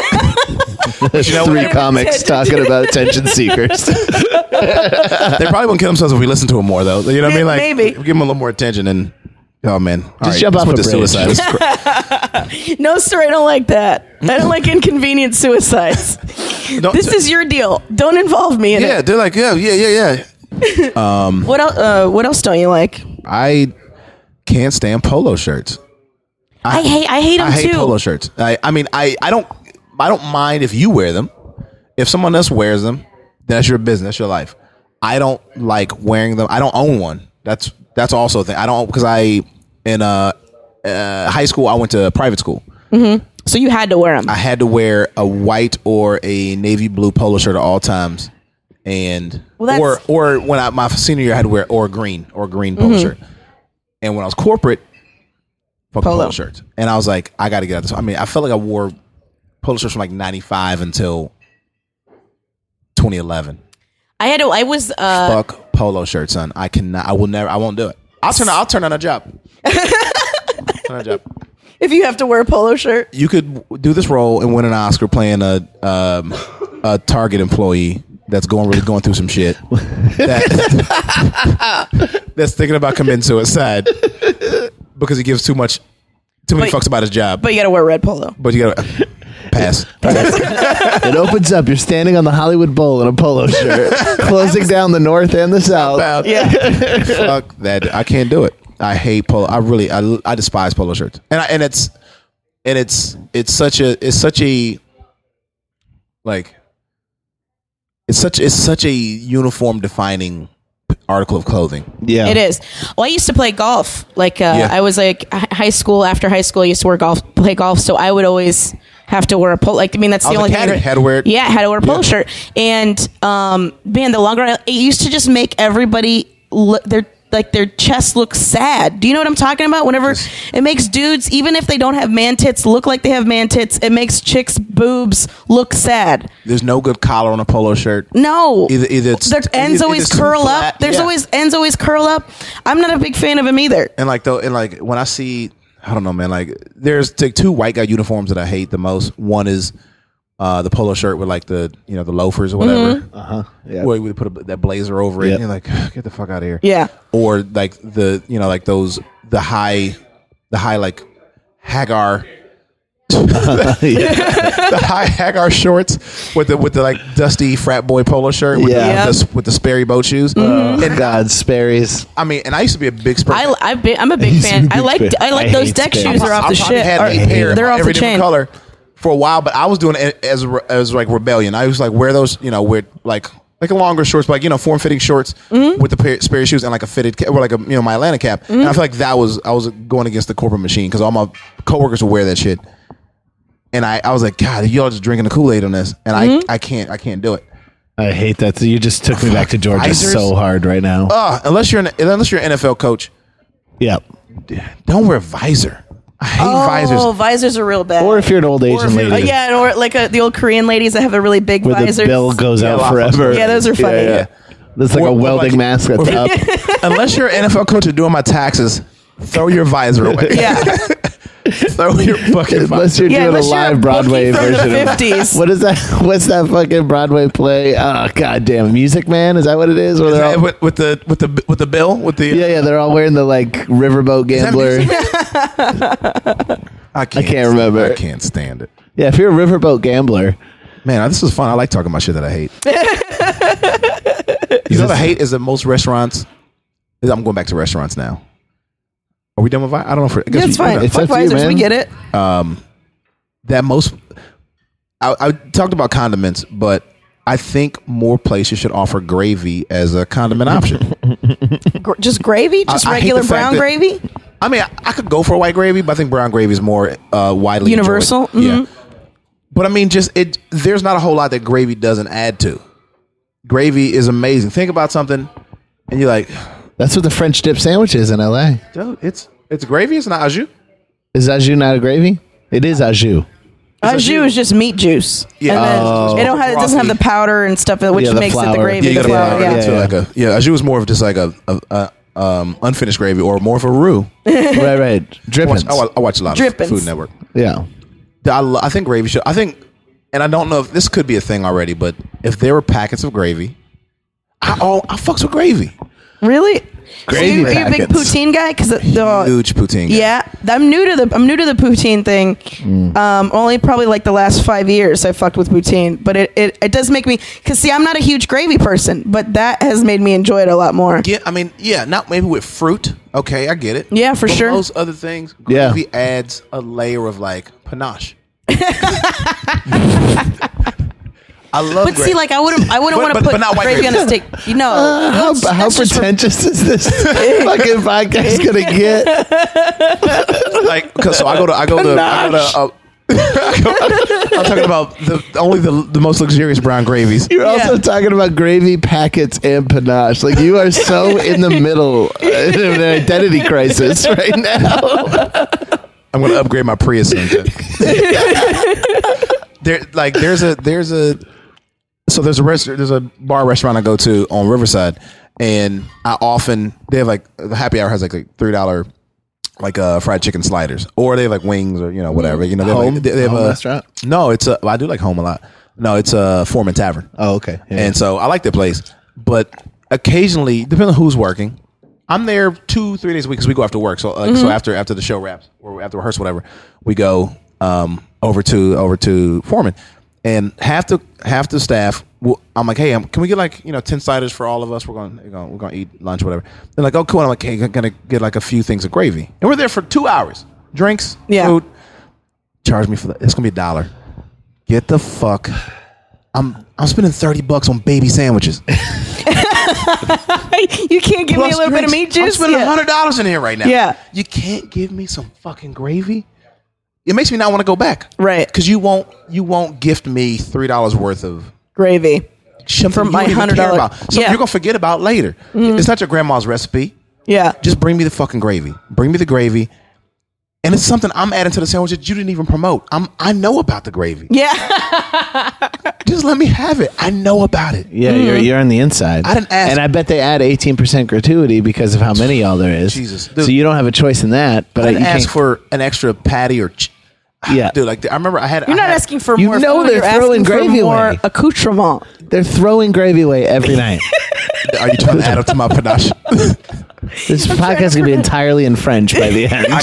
There's You know three what? comics talking about attention seekers. They probably won't kill themselves if we listen to them more, though. You know what I mean? Like, Maybe. give them a little more attention and. Oh man! All Just jump let's off put a the bridge. suicide. This is cra- No, sir, I don't like that. I don't like inconvenient suicides. Don't- This is your deal. Don't involve me in yeah, it. they're like, yeah, yeah, yeah, yeah. What else? Uh, what else don't you like? I can't stand polo shirts. I hate. I hate them I hate too. polo shirts. I, I mean, I, I don't, I don't mind if you wear them. If someone else wears them, then that's your business, that's your life. I don't like wearing them. I don't own one. That's that's also a thing. I don't because I in uh, uh, high school I went to private school. So you had to wear them. I had to wear a white or a navy blue polo shirt at all times, and Well, that's- or or when I my senior year I had to wear or green or green polo shirt. And when I was corporate, fucking polo. Polo. shirts. And I was like, I got to get out of this. I mean, I felt like I wore polo shirts from like ninety-five until twenty eleven. I had to. I was. Uh, Fuck polo shirts, son. I cannot. I will never. I won't do it. I'll turn. I'll turn on a job. turn on a job. If you have to wear a polo shirt. You could do this role and win an Oscar playing a um, a Target employee that's going really going through some shit. That, that's thinking about committing suicide because he gives too much, too many But- fucks about his job. But you got to wear a red polo. But you gotta pass. It opens up. You're standing on the Hollywood Bowl in a polo shirt, closing down the north and the south. Yeah. Fuck that. I can't do it. I hate polo. I really, I, I despise polo shirts. And I, and it's, and it's, it's such a, it's such a, like, it's such, it's such a uniform defining article of clothing. Yeah, It is. Well, I used to play golf. Like, uh, Yeah. I was like h- high school. After high school, I used to wear golf, play golf. So I would always have to wear a polo. Like, I mean, that's I the was only a caddy. thing. I- Had to wear it. Yeah, I had to wear a polo Yeah. shirt. And um, man, the longer I, it used to just make everybody look their like their chest look sad. Do you know what I'm talking about? Whenever it makes dudes, even if they don't have man tits, look like they have man tits. It makes chicks' boobs look sad. There's no good collar on a polo shirt. No, Either- either it's- their ends either- always either it's too curl flat- up. There's yeah. always ends always curl up. I'm not a big fan of them either. And like though, and like when I see, I don't know, man. Like there's like two white guy uniforms that I hate the most. One is uh, the polo shirt with like the you know the loafers or whatever. Mm-hmm. Uh huh. Yeah. Where we put a, that blazer over it. Yep. And you're like, get the fuck out of here. Yeah. Or like the you know like those the high the high like Hagar. the high Hagar shorts with the with the like dusty frat boy polo shirt with, Yeah. the, with, the, with the Sperry boat shoes. Mm-hmm. And God, Sperry's. I mean, and I used to be a big Sperry. I, I've been, I'm a big fan. I like I like I those hate deck Sperry's. shoes are off the I probably shit. had Or- a pair, they're off every the different chain. color for a while, but I was doing it as a- as like rebellion. I was like wear those, you know, wear like like a longer shorts, but like you know, form fitting shorts Mm-hmm. with the pair, Sperry shoes and like a fitted cap, or like a you know my Atlanta cap. And I feel like that was I was going against the corporate machine because all my coworkers would wear that shit, and I, I was like, God, y'all just drinking the Kool-Aid on this, and Mm-hmm. I I can't I can't do it. I hate that. You just took me back to Georgia Visors? so hard right now. Uh, unless you're an, unless you're an N F L coach, Yep. don't wear a visor. I hate Oh, visors. visors are real bad. Or if you're an old Asian if you're- lady, Oh, yeah, or like a, the old Korean ladies that have the really big where visors. the bill goes Yeah, out a lot of forever. folks- Yeah, those are funny. Yeah. There's like Or- a or welding like- mask at the top. Unless you're an N F L coach and doing my taxes, throw your visor away. Yeah. Throw your fucking Unless visor. you're Yeah, doing a unless you're a live Broadway bookie from the version of fifties. what is that? What's that fucking Broadway play? Oh god damn, Music Man? Is that what it is? Where Is they're that all, with, with the with the with the bill with the yeah, yeah, they're all wearing the like riverboat Is that gambler. Music I can't, can't remember. I can't stand it. Yeah, if you're a riverboat gambler, Man, this is fun. I like talking about shit that I hate. You know what I hate is that most restaurants. I'm going back to restaurants now. Are we done with? Vi- I don't know if we're, I guess Yeah, it's we- fine. okay. It's Fuck up to you, visors, we man. get it. that most I, I talked about condiments, but I think more places should offer gravy as a condiment option. Gr- just gravy? Just I- I hate regular the fact brown that- gravy? I mean, I, I could go for white gravy, but I think brown gravy is more uh, widely Universal? enjoyed. Yeah, Mhm. but I mean, just it. There's not a whole lot that gravy doesn't add to. Gravy is amazing. Think about something, and you're like, that's what the French dip sandwich is in L A. dude, it's it's gravy. It's not au jus. Is au jus not a gravy? It is au jus. Au jus is just meat juice. Yeah. And then Oh. it, don't have, it doesn't have the powder and stuff, which Yeah, the makes it the flour. gravy. Yeah, you the got to flour, flour yeah. it into Yeah. like a yeah. Au jus is more of just like a, a, a um, unfinished gravy or more of a roux. right, right. I watch, Drippings. I watch, I watch a lot Drippings. of Food Network. Yeah. I, lo- I think gravy should. I think, and I don't know if this could be a thing already, but if there were packets of gravy, I oh I fucks with gravy. Really? Gravy So you, are you a big packets. poutine guy? Because uh, Huge poutine. guy. yeah, I'm new to the I'm new to the poutine thing. Mm. Um, only probably like the last five years I fucked with poutine, but it, it, it does make me because see I'm not a huge gravy person, but that has made me enjoy it a lot more. Yeah, I mean, yeah, not maybe with fruit. Okay, I get it. Yeah, for But sure. Most other things, Yeah. gravy adds a layer of like panache. I love. But gra- see, like I wouldn't I wouldn't But- want to but- put but not white gravy on a gravy. steak. You know, Uh, how that's- how that's just for- pretentious is this fucking podcast gonna get? like, cause so I go to I go to I go to. Uh, I'm talking about the only the the most luxurious brown gravies. You're also Yeah. talking about gravy packets and panache. Like you are so in the middle of an identity crisis right now. I'm going to upgrade my Prius soon. there, like, there's a there's a so there's a restaurant there's a bar restaurant I go to on Riverside, and I often they have like the happy hour has like a three dollar like uh, fried chicken sliders, or they have like wings, or you know whatever. You know, they have, Home? like, they, they have Home a restaurant? No, it's a. Well, I do like home a lot. No, it's a Foreman Tavern. Oh, okay. Yeah. And so I like that place, but occasionally, depending on who's working, I'm there two, three days a week because we go after work. So, like, so after after the show wraps or after rehearsal, whatever, we go um, over to over to Foreman, and half the half the staff. Well, I'm like, hey, um, can we get like you know ten sliders for all of us? We're going, we're going, we're going to eat lunch, or whatever. They're like, oh, cool. And I'm like, hey, I'm gonna get like a few things of gravy, and we're there for two hours. Drinks, Yeah. food. Charge me for that. It's gonna be a dollar. Get the fuck. I'm I'm spending thirty bucks on baby sandwiches. You can't give me a little bit of meat juice. I'm spending Yeah. hundred dollars in here right now. Yeah. You can't give me some fucking gravy. It makes me not want to go back. Right. Because you won't you won't gift me three dollars worth of Gravy. something For you my don't even hundred care dollar- about. Something Yeah. you're gonna forget about later. It's not your grandma's recipe. Yeah. Just bring me the fucking gravy. Bring me the gravy. And it's something I'm adding to the sandwich that you didn't even promote. I'm I know about the gravy. Yeah. Just let me have it. I know about it. Yeah, you're you're on the inside. I didn't ask- and I bet they add eighteen percent gratuity because of how many y'all there is. Jesus. so Dude. you don't have a choice in that. But I didn't you ask can't- for an extra patty or ch- Yeah, dude. Like I remember, I had. You're I not had, asking for You more know food. they're You're throwing asking for gravy more away. accoutrement. they're throwing gravy away every night. Are you trying to add up to my panache? This podcast gonna be entirely in French by the end.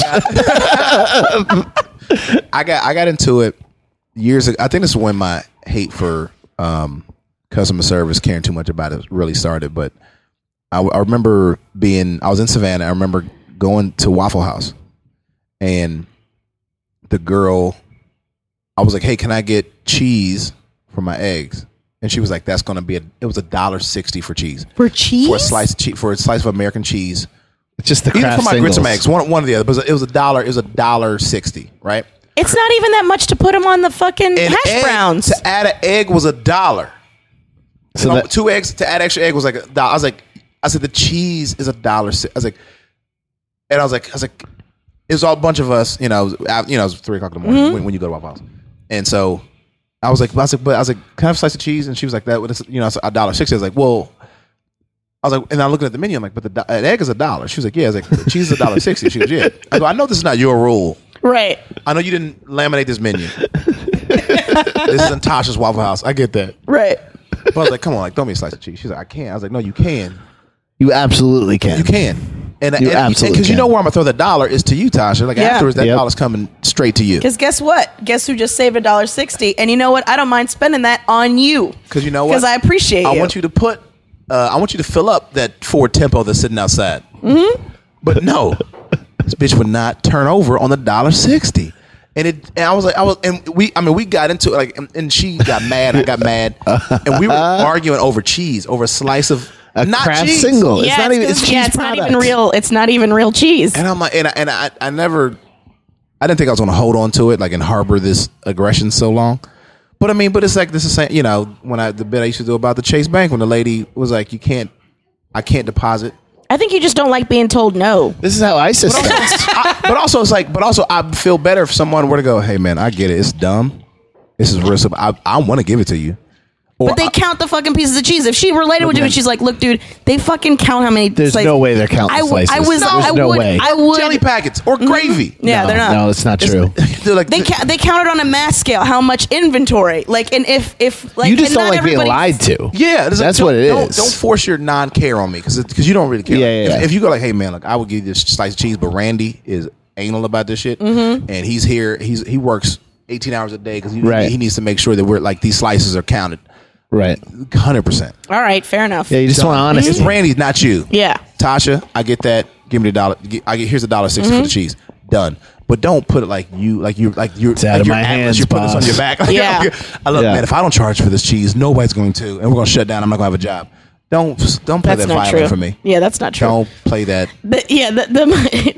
I got I got into it years ago. I think this is when my hate for um, customer service, caring too much about it, really started. But I, I remember being I was in Savannah. I remember going to Waffle House, and the girl, I was like, "Hey, can I get cheese for my eggs?" And she was like, "That's going to be a." It was a dollar sixty for cheese For cheese? for a slice of cheese for a slice of American cheese. It's just the Either craft for my singles. grits or my eggs, one one or the other. But it was a, it was a dollar. It was a dollar sixty, right? It's not even that much to put them on the fucking And hash egg- browns. To add an egg was a dollar. So No, that, two eggs to add extra egg was like a dollar. I was like, I said the cheese is a dollar. si- I was like, and I was like, I was like, it was all a bunch of us. You know, out- you know, it was three o'clock in the morning Mm-hmm. when, when you go to Waffle House, and so I was like, I was like, but I was like, can I have a slice of cheese? And she was like, that was, you know, a dollar sixty. I was like, well. I was like, and I'm looking at the menu. I'm like, but the do- an egg is a dollar. She was like, yeah. I was like, the cheese is a dollar sixty. She goes, yeah. I go, I know this is not your rule. Right. I know you didn't laminate this menu. This is in Tasha's Waffle House. I get that. Right. But I was like, come on, like, throw me a slice of cheese. She's like, I can't. I was like, no, you can. you absolutely can. You can. And You and- absolutely because you can. know where I'm gonna throw the dollar is to you, Tasha. Like Yeah. afterwards, that Yep. dollar's coming straight to you. Because guess what? Guess who just saved a dollar sixty? And you know what? I don't mind spending that on you. Because you know what? Because I appreciate I you. want you to put. Uh, I want you to fill up that Ford Tempo that's sitting outside. Mm-hmm. But no, this bitch would not turn over on the dollar sixty. And it, and I was like, I was, and we, I mean, we got into it, like, and, and she got mad, I got mad, and we were arguing over cheese, over a slice of a not craft cheese. single. Yeah, it's not even. It's 'cause- cheese yeah, it's not product. even real. It's not even real cheese. And I'm like, and I, and I, I never, I didn't think I was going to hold on to it, like, and harbor this aggression so long. But I mean, but it's like this is saying, you know, when I the bit I used to do about the Chase Bank, when the lady was like, you can't, I can't deposit. I think you just don't like being told no. This is how ISIS starts. I, but also, it's like, but also, I feel better if someone were to go, hey man, I get it, it's dumb, this is real simple. I, I want to give it to you. Or But they I- count the fucking pieces of cheese. If she related with you, and she's like, "Look, dude, they fucking count how many." There's slices." no way they're counting I, w- slices. I was. There's I no would. way. I would. jelly packets or gravy. Yeah, no, they're not. No, it's not true. They're like They ca- they counted on a mass scale how much inventory. Like, and if if like you just and don't not like being everybody- lied to. Yeah, it's like, That's don't- what it don't, is. Don't force your non-care on me because because you don't really care. Yeah, yeah, if, yeah. if you go like, hey man, look, I would give you this slice of cheese, but Randy is anal about this shit, Mm-hmm. and he's here. He's he works eighteen hours a day because he, Right. he needs to make sure that we're like these slices are counted. Right. Hundred percent. All right, fair enough. Yeah, you just want honesty. It's Randy, not you. Yeah. Tasha, I get that. Give me the dollar. gi- I get here's a dollar 60 Mm-hmm. for the cheese. Done. But don't put it like you, like you, like you're. It's out like of you're my Atlas, hands, You're putting this on boss. your back. Yeah. I look, Yeah. man. If I don't charge for this cheese, nobody's going to, and we're going to shut down. I'm not going to have a job. Don't don't play That's that not violent true for me. Yeah, that's not true. Don't play that. The, yeah, the the,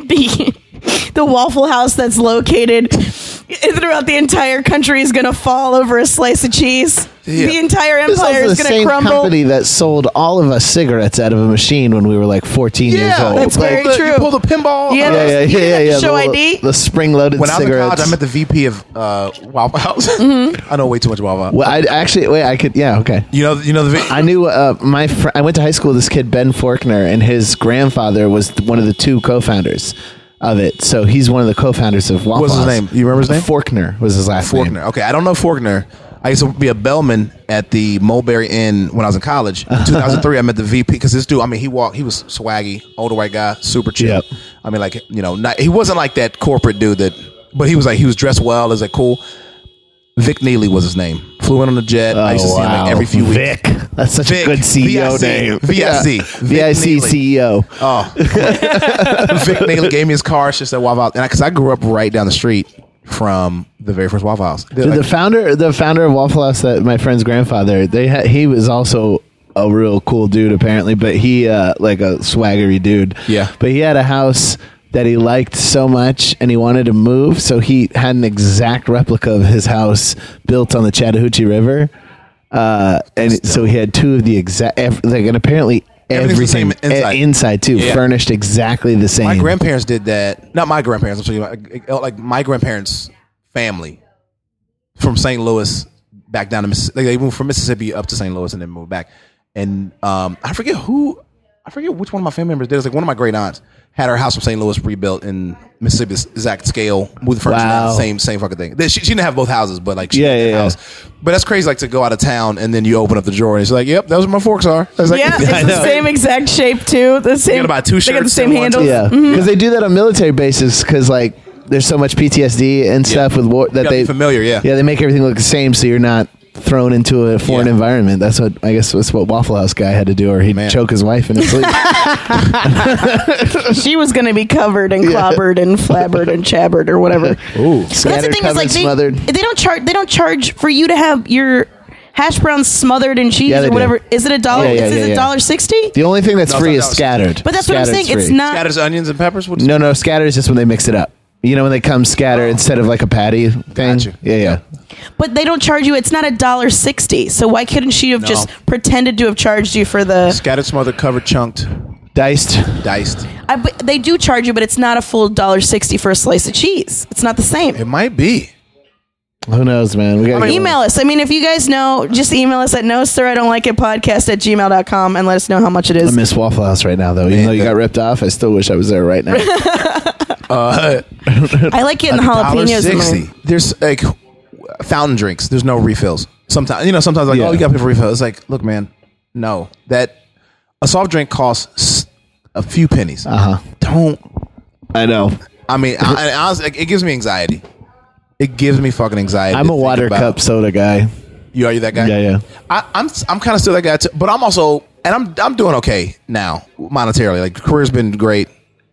the the Waffle House that's located throughout the entire country is going to fall over a slice of cheese. Yeah. The entire This is empire also is the going to same crumble. company that sold all of us cigarettes out of a machine when we were like fourteen years Yeah, old. That's you pull very the, true. You pull the pinball. Yeah, uh, yeah, yeah, You yeah, yeah, have yeah. to show the, I D? the spring-loaded When I was in cigarettes. college, I met the V P of uh, Waffle House. Mm-hmm. I know way too much about Waffle House. well, I actually wait. I could. Yeah. Okay. You know, you know the. V- I knew uh, my. Fr- I went to high school with this kid Ben Faulkner, and his grandfather was one of the two co-founders of it. So he's one of the co-founders of Waffle What's his House. name? You remember his name? Faulkner was his last name. Faulkner. Okay, I don't know Faulkner. I used to be a bellman at the Mulberry Inn when I was in college. In two thousand three, I met the V P because this dude. I mean, he walked. He was swaggy, older white guy, super chill. Yep. I mean, like you know, not, he wasn't like that corporate dude that, but he was like he was dressed well. Is like cool. Vic Neely was his name. Flew in on a jet. I used to Oh, see him wow. like every few weeks. Vic. That's such Vic. a good C E O V I C. name. V I C. Yeah. V I C Vic Neely. C E O. Oh, Vic Neely gave me his car. It's just at Waffle House, and because I, I grew up right down the street from the very first Waffle House. Dude, the founder, the founder of Waffle House, that my friend's grandfather, they had, he was also a real cool dude apparently, but he uh, like a swaggery dude. Yeah. But he had a house that he liked so much and he wanted to move, so he had an exact replica of his house built on the Chattahoochee River. Uh, and it- so he had two of the exact, ev- like, and apparently Everything's the everything same inside. uh, inside too, Yeah. furnished exactly the same. My grandparents did that. Not my grandparents. I'm talking about like my grandparents' family from Saint Louis back down to Mississippi. They moved from Mississippi up to Saint Louis and then moved back. And um, I forget who, I forget which one of my family members did. It was like one of my great aunts had her house from Saint Louis rebuilt in Mississippi's exact scale, moved the furniture Wow. down, same same fucking thing. She, she didn't have both houses, but like she Yeah, had yeah, the yeah. house. But that's crazy, like to go out of town and then you open up the drawer and it's like, yep, those are my forks are. I was like, Yeah, it's I the know. same exact shape too. The same. gotta buy two They got the shirts same and one handles. Yeah, because they do that on military bases because like there's so much P T S D and stuff with war that gotta they be familiar, yeah. yeah they make everything look the same so you're not thrown into a foreign Yeah. environment. That's what I guess that's what Waffle House guy had to do, or he'd Man. choke his wife in his sleep. She was going to be covered and clobbered and flabbered and chabbered or whatever. Ooh, But that's the scattered, thing is covered, like they, smothered. they don't charge. They don't charge for you to have your hash browns smothered in cheese Yeah, they or do. whatever. Is it a dollar? Yeah, yeah, is yeah, it yeah. a dollar sixty? The only thing that's No, free it's is not- scattered. But that's what I'm saying. Scattered's It's free. not. Scatters onions and peppers? What's No, no, scattered is just when they mix it up. You know when they come scatter instead of like a patty thing. Gotcha. Yeah, yeah. But they don't charge you. It's not a dollar sixty. So why couldn't she have No. just pretended to have charged you for the? Scattered, smothered, covered, chunked, Diced. diced. I, but they do charge you, but it's not a full dollar sixty for a slice of cheese. It's not the same. It might be. Who knows, man? We gotta get Email us. I mean, if you guys know, just email us at no sir I don't like it podcast at gmail dot com and let us know how much it I is. miss Waffle House right now, though. Even Man, though you that- got ripped off, I still wish I was there right now. Uh, I like getting the jalapenos in sixty. my. There's like fountain drinks. There's no refills. Sometimes you know. Sometimes like Yeah. oh, you got to pay for refills. It's like, look, man, no. That a soft drink costs a few pennies. Uh huh. Don't. I know. I mean, I, I honestly, like, it gives me anxiety. It gives me fucking anxiety. I'm to a think water about- cup soda guy. You are you that guy? Yeah, yeah. I, I'm I'm kind of still that guy too, but I'm also and I'm I'm doing okay now monetarily. Like career's been great,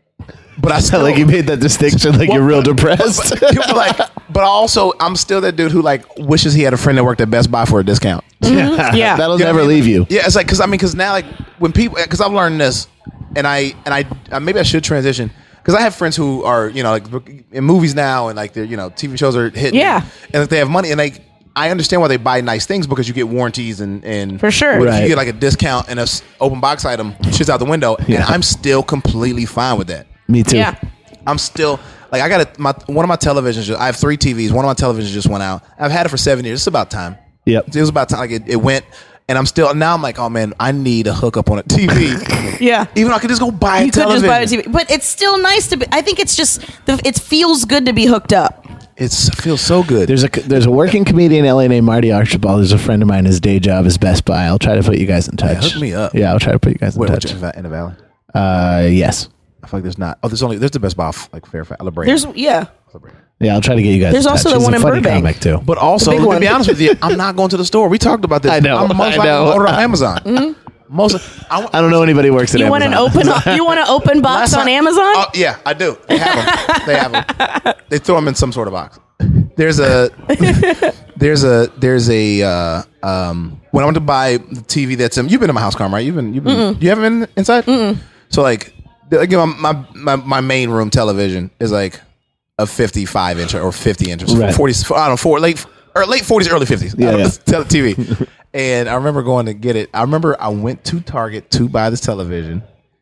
but I still like you made that distinction, like you're real depressed. But, but, like, but also I'm still that dude who like wishes he had a friend that worked at Best Buy for a discount. Yeah. That'll You know never what I mean? leave you. Yeah, it's like because I mean because now like when people because I've learned this and I and I uh, maybe I should transition. Because I have friends who are, you know, like in movies now, and like their, you know, T V shows are hitting, Yeah. and like they have money, and like I understand why they buy nice things because you get warranties and and For sure. But if Right. you get like a discount and a s- open box item, shit's out the window, Yeah. and I'm still completely fine with that. Me too. Yeah. I'm still like I got a, my one of my televisions. Just, I have three T Vs. One of my televisions just went out. I've had it for seven years. It's about time. Yep. It was about time. Like it, it went, and I'm still now. I'm like, oh man, I need a hookup on a T V. Yeah. Even though I could just go buy a You could just television. buy a T V, but it's still nice to be. I think it's just the, it feels good to be hooked up. It's, it feels so good. There's a there's a working comedian in L A named Marty Archibald. Who's a friend of mine. His day job is Best Buy. I'll try to put you guys in touch. hook me up. Yeah, I'll try to put you guys in Wait, touch. which in, in the valley? Uh, yes. I feel like there's not. Oh, there's only there's the Best Buy off, like Fairfax, La Brea. There's yeah. Yeah, I'll try to get you guys. There's in also touch. the He's one a in funny Burbank. comic too. But also, The big to one. be honest with you, I'm not going to the store. We talked about this. I know, I'm most I likely know. going to order on Amazon. Most of, I, I don't know anybody who works at You want Amazon. an open? You want an open box Last on time- Amazon? Oh, yeah, I do. They have them. They have them. They throw them in some sort of box. There's a there's a there's a uh, um, when I went to buy the T V that's in. You've been in my house, Carm, right? You've been you've been you haven't been inside. Mm-mm. So like, the- like my, my my my main room television is like a fifty-five inch or fifty inches, Right. forty. I don't know, four late or late forties, early fifties. Yeah, yeah. Tele T V. And I remember going to get it. I remember I went to Target to buy this television.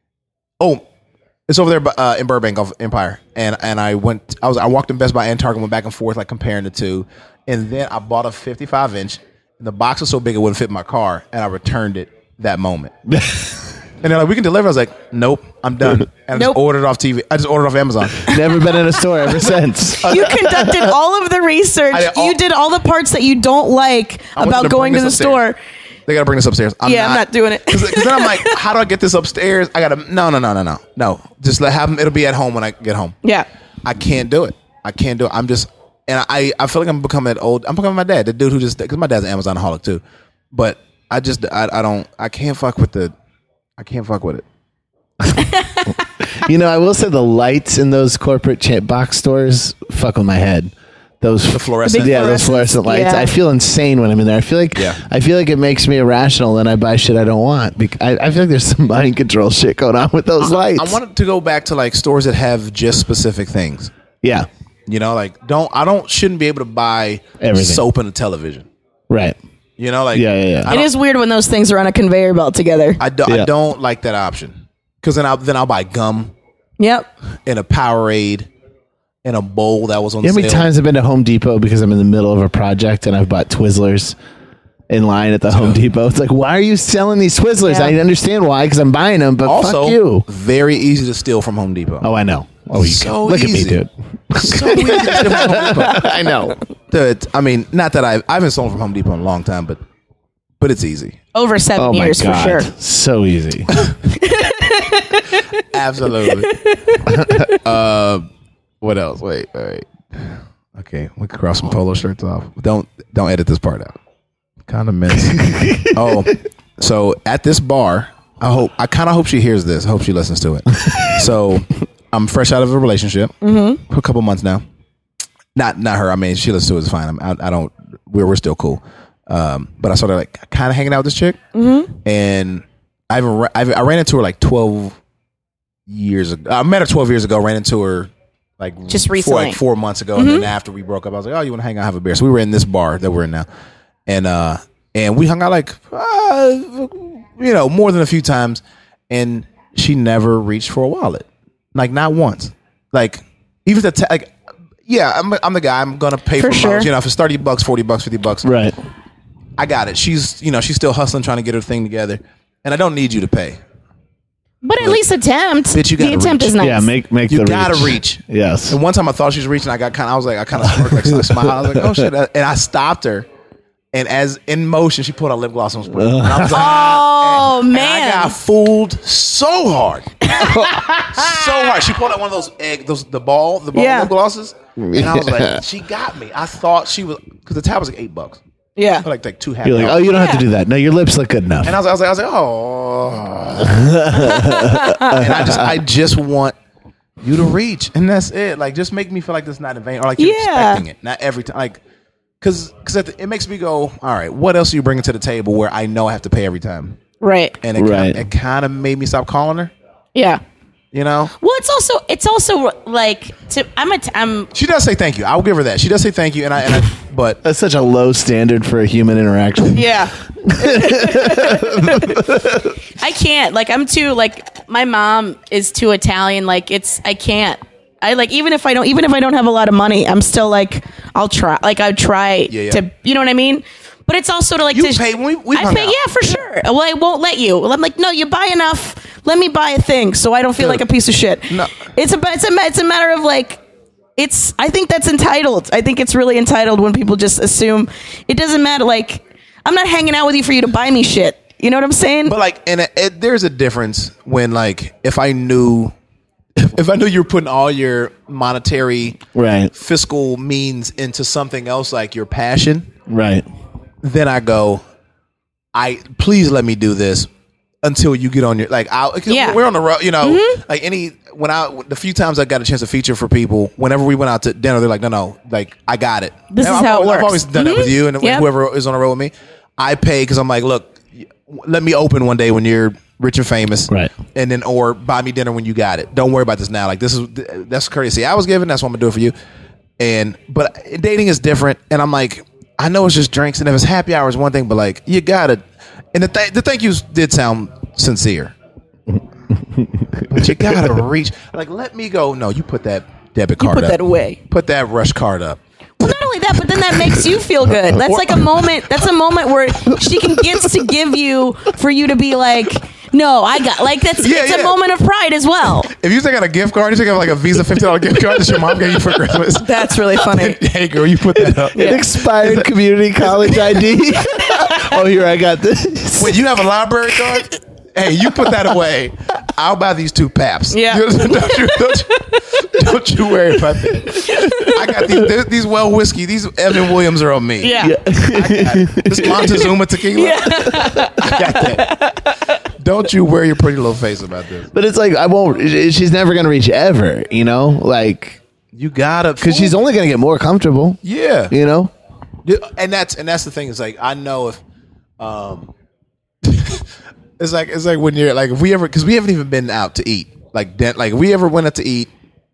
Oh, it's over there uh, in Burbank off Empire, and and I went. I was I walked in Best Buy and Target, went back and forth like comparing the two, and then I bought a fifty-five inch. And the box was so big it wouldn't fit in my car, and I returned it that moment. And they're like, we can deliver. I was like, nope, I'm done. And I Nope. just ordered it off T V. I just ordered it off Amazon. Never been in a store ever since. You conducted all of the research. I did all- you did all the parts that you don't like I want about them going bring to the this upstairs. store. They got to bring this upstairs. I'm Yeah, I'm not doing it. Because then I'm like, how do I get this upstairs? I got to, no, no, no, no, no. No. Just let have them. It'll be at home when I get home. Yeah. I can't do it. I can't do it. I'm just, and I, I feel like I'm becoming that old. I'm becoming my dad, the dude who just, because my dad's an Amazonaholic too. But I just, I, I don't, I can't fuck with the, I can't fuck with it. You know, I will say the lights in those corporate cha- box stores fuck with my head. Those The fluorescent. The big yeah, those fluorescent, fluorescent lights. yeah. I feel insane when I'm in there. I feel like Yeah. I feel like it makes me irrational, and I buy shit I don't want. Bec- I, I feel like there's some mind control shit going on with those lights. I wanted to go back to like stores that have just specific things. yeah, You know, like don't, I don't, shouldn't be able to buy Everything. soap and a television. right. You know, like, Yeah, yeah, yeah. I It don't- is weird when those things are on a conveyor belt together. I, do, Yeah. I don't like that option. Because then I'll, then I'll buy gum Yep. and a Powerade and a bowl that was on You know how many sale. times I've been to Home Depot because I'm in the middle of a project and I've bought Twizzlers in line at the Home Depot? It's like, why are you selling these Twizzlers? Yeah. I understand why, because I'm buying them, but Also, fuck you. very easy to steal from Home Depot. Oh, I know. Oh, you So can. Look easy. at me, dude. So easy to steal from Home Depot. I know. Dude, I mean, not that I've, I haven't stolen from Home Depot in a long time, but but it's easy. Over seven Oh my years god, for sure. so easy. Absolutely. uh, what else? Wait, wait. Okay, we can cross some polo shirts off. Don't don't edit this part out. Kind of miss. Oh, so at this bar, I hope I kind of hope she hears this. I hope she listens to it. So I'm fresh out of a relationship Mm-hmm. for a couple months now. Not not her. I mean, she listens to it. It's fine. I'm, I, I don't. We're we're still cool. Um, but I started like kind of hanging out with this chick, Mm-hmm. and I've, I've I ran into her like twelve years ago. I met her twelve years ago. Ran into her like Just four, recently. like four months ago, and then after we broke up, I was like, "Oh, you want to hang out, have a beer?" So we were in this bar that we're in now, and uh, and we hung out like uh, you know more than a few times, and she never reached for a wallet, like not once, like even the ta- like yeah, I'm I'm the guy. I'm gonna pay For for, sure. lunch, you know, if it's thirty bucks, forty bucks, fifty bucks, Right. I got it. She's, you know, she's still hustling, trying to get her thing together, and I don't need you to pay. But at least attempt. Bitch, you the gotta attempt reach. is nice. Yeah, make make You the gotta reach. reach. Yes. And one time I thought she was reaching, I got kind of, I was like, I kind of smirked, like I smiled. I was like, oh shit, and I stopped her, and as in motion, she pulled out lip gloss and was putting it. And I was like, Oh, and man. I got fooled so hard, so hard. She pulled out one of those egg, those the ball, the ball Yeah. lip glosses, and I was like, she got me. I thought she was because the tab was like eight bucks, Yeah. like like two half. You're like, oh, you don't have to do that. No, your lips look good enough. And I was, I was like, I was like, oh. And I just, I just want you to reach, and that's it. Like, just make me feel like this is not in vain, or like you're Yeah. expecting it, not every time. Like, because, because it makes me go, all right, what else are you bringing to the table where I know I have to pay every time? Right. And it, Right. kind, it kind of made me stop calling her. Yeah. You know, Well, it's also it's also like to I'm a t- I'm she does say thank you. I'll give her that. She does say thank you, and I, and I but That's such a low standard for a human interaction. yeah. I can't like I'm too like my mom is too Italian. Like it's I can't. I like even if I don't even if I don't have a lot of money, I'm still like I'll try. Like I try Yeah, yeah. to you know what I mean. But it's also to like You to, pay when we- we I hung pay out. yeah for sure. Well, I won't let you. Well, I'm like no, you buy enough. Let me buy a thing so I don't feel Dude. like a piece of shit. No. It's a it's a it's a matter of like. It's. I think that's entitled. I think it's really entitled when people just assume it doesn't matter. Like, I'm not hanging out with you for you to buy me shit. You know what I'm saying? But like, and it, it, there's a difference when like, if I knew, if I knew you were putting all your monetary, Right. fiscal means into something else like your passion, Right. then I go, I please let me do this until you get on your like. I'll, 'cause Yeah. we're on the road, you know. Like any when I the few times I got a chance to feature for people, whenever we went out to dinner, they're like, no, no, like I got it. This And is I've how it always, works. I've always done that with you and Yep. whoever is on the road with me. I pay because I'm like, look, let me open one day when you're rich and famous, Right. And then or buy me dinner when you got it. Don't worry about this now. Like this is that's courtesy I was given. That's what I'm gonna do it for you. And but dating is different. And I'm like, I know it's just drinks, and if it's happy hour is one thing, but like you gotta. And the th- the thank yous did sound sincere, but you gotta reach. Like let me go. No, you put that debit you card put up. that away. Put that rush card up. Well, not only that, but then that makes you feel good. That's like a moment. That's a moment where she can gets to give you for you to be like, No, I got like that's Yeah, it's yeah. a moment of pride as well. If you take out a gift card, you take out like a Visa fifty dollar gift card that your mom gave you for Christmas. That's really funny. Hey, girl, you put that up. An expired community college I D. Oh, here I got this. When you have a library card, hey, you put that away. I'll buy these two Paps. Yeah. don't, you, don't, you, don't you worry about that. I got these, these well whiskey. These Evan Williams are on me. Yeah. I got this Montezuma tequila. I got that. Don't you worry your pretty little face about this. But it's like I won't. She's never gonna reach ever. You know, like You gotta, because she's only gonna get more comfortable. yeah. You know. Yeah, and that's and that's the thing. Is like I know if, um, it's like it's like when you're like if we ever because we haven't even been out to eat like den- like if we ever went out to eat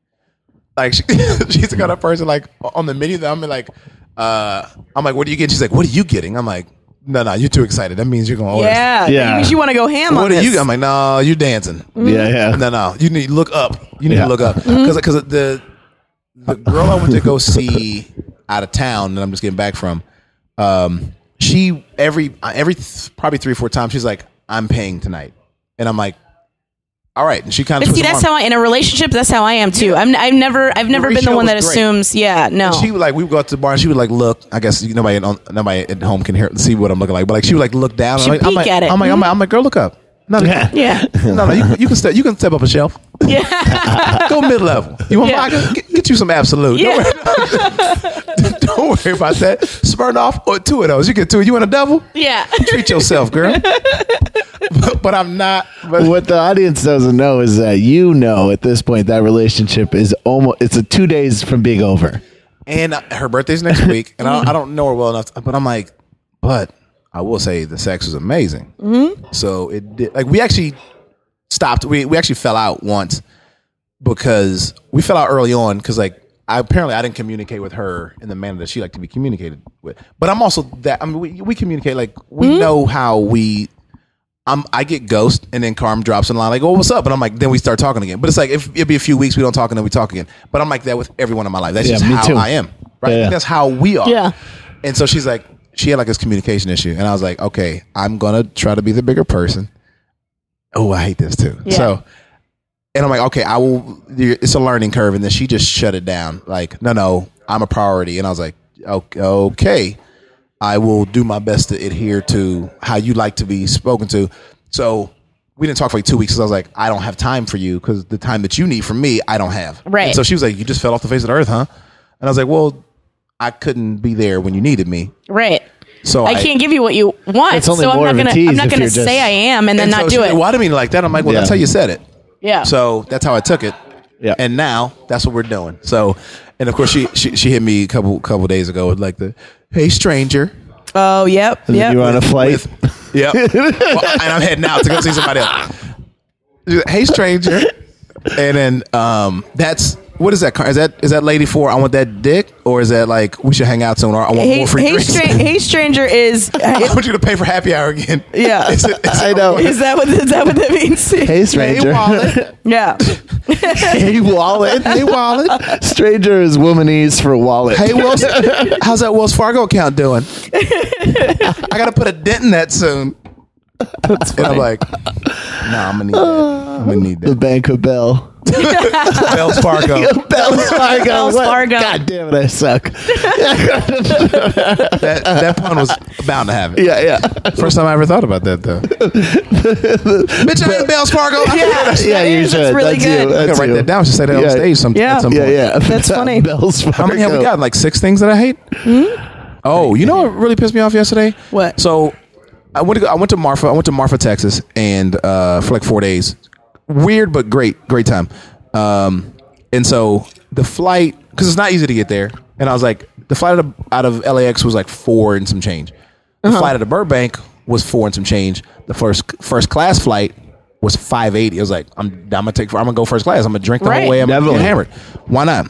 like she, she's the kind of person like on the menu that I'm like uh I'm like what are you getting? She's like what are you getting? I'm like no no you're too excited. That means you're gonna order. Yeah. Yeah. That means you want to go ham on What are this. you? I'm like no you're dancing. Yeah, yeah. No no you need to look up. You need Yeah. to look up because because the the girl I went to go see out of town that I'm just getting back from. Um, she every every th- probably three or four times she's like, "I'm paying tonight," and I'm like, "All right." And she kind of But see, that's how I in a relationship. That's how I am too. I'm. I've never. I've never been the ratio one that was great. assumes. Yeah. No. And she would like we would go out to the bar and she would like look. I guess you- nobody at, nobody at home can hear see what I'm looking like, but like she would like look down. She'd I'm like, I'm peek like, at it. I'm like, I'm like, I'm like, girl, look up. No, no, Yeah. yeah. no, no. You, you can step. You can step up a shelf. Yeah. Go mid level. You want Yeah. vodka? Get, get you some Absolute. Yeah. Don't, worry, don't worry about that. Smirnoff or two of those. You get two. You want a double? Yeah. Treat yourself, girl. but, but I'm not. But What the audience doesn't know is that you know at this point that relationship is almost it's a two days from being over. and her birthday's next week, and I don't, I don't know her well enough. But I'm like, but I will say the sex was amazing. Mm-hmm. So it did. Like we actually stopped. We we actually fell out once because we fell out early on because like. I, apparently, I didn't communicate with her in the manner that she liked to be communicated with. But I'm also that. I mean, we, we communicate like we Mm-hmm. know how we. I'm. I get ghost, and then Carm drops in line like, "Oh, what's up?" And I'm like, then we start talking again. But it's like if it'd be a few weeks we don't talk, and then we talk again. But I'm like that with everyone in my life. That's Yeah, just me how too. I am. Right. Yeah, yeah. That's how we are. Yeah. And so she's like, she had like this communication issue, and I was like, okay, I'm gonna try to be the bigger person. Oh, I hate this too. Yeah. So. And I'm like, okay, I will. It's a learning curve, and then she just shut it down. Like, no, no, I'm a priority. And I was like, okay, okay, I will do my best to adhere to how you like to be spoken to. So we didn't talk for like two weeks. Because I was like, I don't have time for you because the time that you need from me, I don't have. Right. And so she was like, you just fell off the face of the earth, huh? And I was like, well, I couldn't be there when you needed me. Right. So I can't give you what you want. It's only so I'm more not of a gonna. tease I'm not if gonna you're just- say I am and then And not so do she's it. like, why do you mean like that? I'm like, well, Yeah. that's how you said it. Yeah. So that's how I took it. Yeah. And now that's what we're doing. So, and of course she she, she hit me a couple couple days ago with like the, hey stranger. Oh, yep. And then Yep. you were on a flight. With, yep. Well, and I'm heading out to go see somebody else. She's like, hey stranger. And then um that's what is that car? Is that is that lady for I want that dick, or is that like we should hang out soon, or I want Hey, more free hey, drinks? stra- hey, stranger is. I want you to pay for happy hour again. Yeah. Is it- is it- I know. Is that what is that what that means? Hey, stranger. Hey wallet. Yeah. Hey, wallet. Hey wallet. Stranger is womanese for wallet. Hey, Wells, how's that Wells Fargo account doing? I got to put a dent in that soon. And I'm like, nah, I'm gonna need that. I'm gonna need the that. Bank of Bell. Wells Fargo. Wells Fargo. Wells What? Fargo. God damn it, I suck. That that pun was bound to have it. Yeah, yeah. First time I ever thought about that though. Bitch, I ain't Wells Fargo. Yeah. Yeah, you That's should. really That's good. you. I That's gotta write you. that down. Just say that on Yeah. stage some, Yeah. at some Yeah, point. yeah. That's funny. Bells Fargo. How many have we got? Like six things that I hate. Oh, you know what really pissed me off yesterday? What? So I went to go, I went to Marfa. I went to Marfa, Texas, and uh, for like four days. Weird but great, great time. Um, and so the flight, because it's not easy to get there, and I was like, the flight out of, out of L A X was like four and some change. The Uh-huh. flight out of Burbank was four and some change. The first first class flight was five eighty. I was like, I'm I'm gonna take I'm gonna go first class. I'm gonna drink the Right. whole way. I'm gonna Definitely. get hammered. Why not?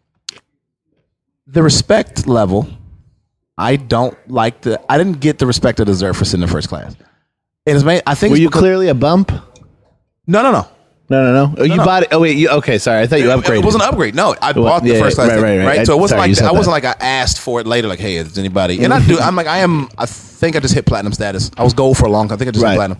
The respect level, I don't like the. I didn't get the respect I deserve for sitting in first class. And it's made, I think Were it's you because- clearly a bump? No, no, no. No, no, no. Oh, you no. bought it. Oh, wait. You, okay, sorry. I thought you It- upgraded. It wasn't an upgrade. No, I Well, bought the yeah, first class. right, ticket, right, right. I- So it wasn't sorry, you like said I wasn't that. like I asked for it later. Like, hey, is anybody? And I do. I'm like I am. I think I just hit platinum status. I was gold for a long time. I think I just Right. hit platinum.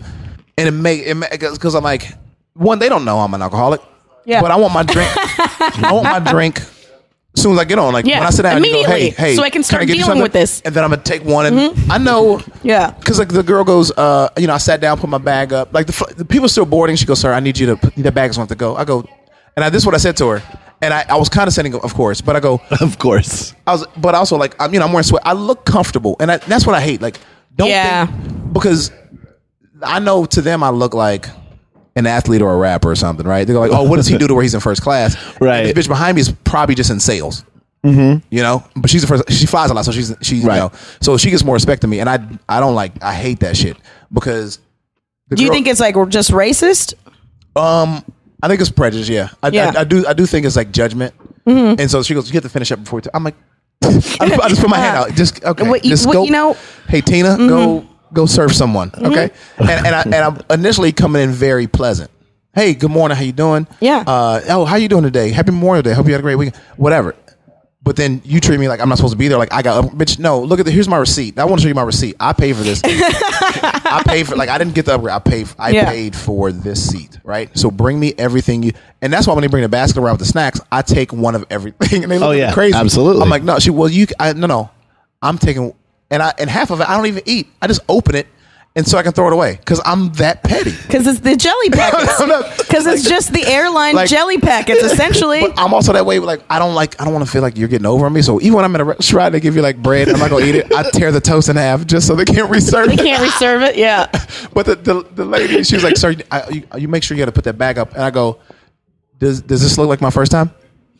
and it make it because I'm like, one, they don't know I'm an alcoholic. Yeah. But I want my drink. I want my drink as soon as I get on. Like Yeah. when I sit down, and you go, Immediately. hey, hey, So I can start get you dealing something? with this. And then I'm gonna take one, and I know, Yeah. because like the girl goes, uh, you know, I sat down, put my bag up. Like the, fl- the people still boarding. She goes, sir, I need you to put the bags on to go. I go, and I, this is what I said to her, and I, I was condescending, of course, but I go, Of course. I was, but also like I'm, you know, I'm wearing sweat. I look comfortable, and I, that's what I hate. Like, don't Yeah. think, because I know to them I look like an athlete or a rapper or something, right? They're like, oh, what does he do to where he's in first class? Right. And this bitch behind me is probably just in sales. Mm-hmm. You know, but she's the first. She flies a lot, so she's she's Right. you know, so she gets more respect than me, and I I don't like I hate that shit because. the Do you girl- think it's like we're just racist? Um, I think it's prejudice. Yeah, I, Yeah. I, I do. I do think it's like judgment. And so she goes, "You have to finish up before." You t-. I'm like, I just, I just put my hand out. Just okay. What you- just what go. you know- Hey Tina, go go serve someone. Okay. And, and I and I'm initially coming in very pleasant. Hey, good morning. How you doing? Yeah. Uh, oh, how you doing today? Happy Memorial Day. Hope you had a great weekend. Whatever. But then you treat me like I'm not supposed to be there. Like I got, bitch. No, look at the. Here's my receipt. I want to show you my receipt. I paid for this. I paid for like I didn't get the upgrade. I paid. I Yeah. paid for this seat. Right. So bring me everything you. And that's why when they bring the basket around with the snacks, I take one of everything. And they look Oh, at me yeah, crazy. absolutely. I'm like, no, she. Well, you. I, no, no. I'm taking, and I and half of it I don't even eat. I just open it, and so I can throw it away because I'm that petty. Because it's the jelly packets. No, no. Because it's just the airline like- jelly packets, essentially. But I'm also that way. Like I don't like. I don't want to feel like you're getting over on me. So even when I'm at a restaurant, they give you like bread. I'm not gonna eat it. I tear the toast in half just so they can't reserve They it. can't reserve it. Yeah. But the, the the lady, she was like, "Sir, I, you, you make sure you got to put that bag up." And I go, "Does does this look like my first time?"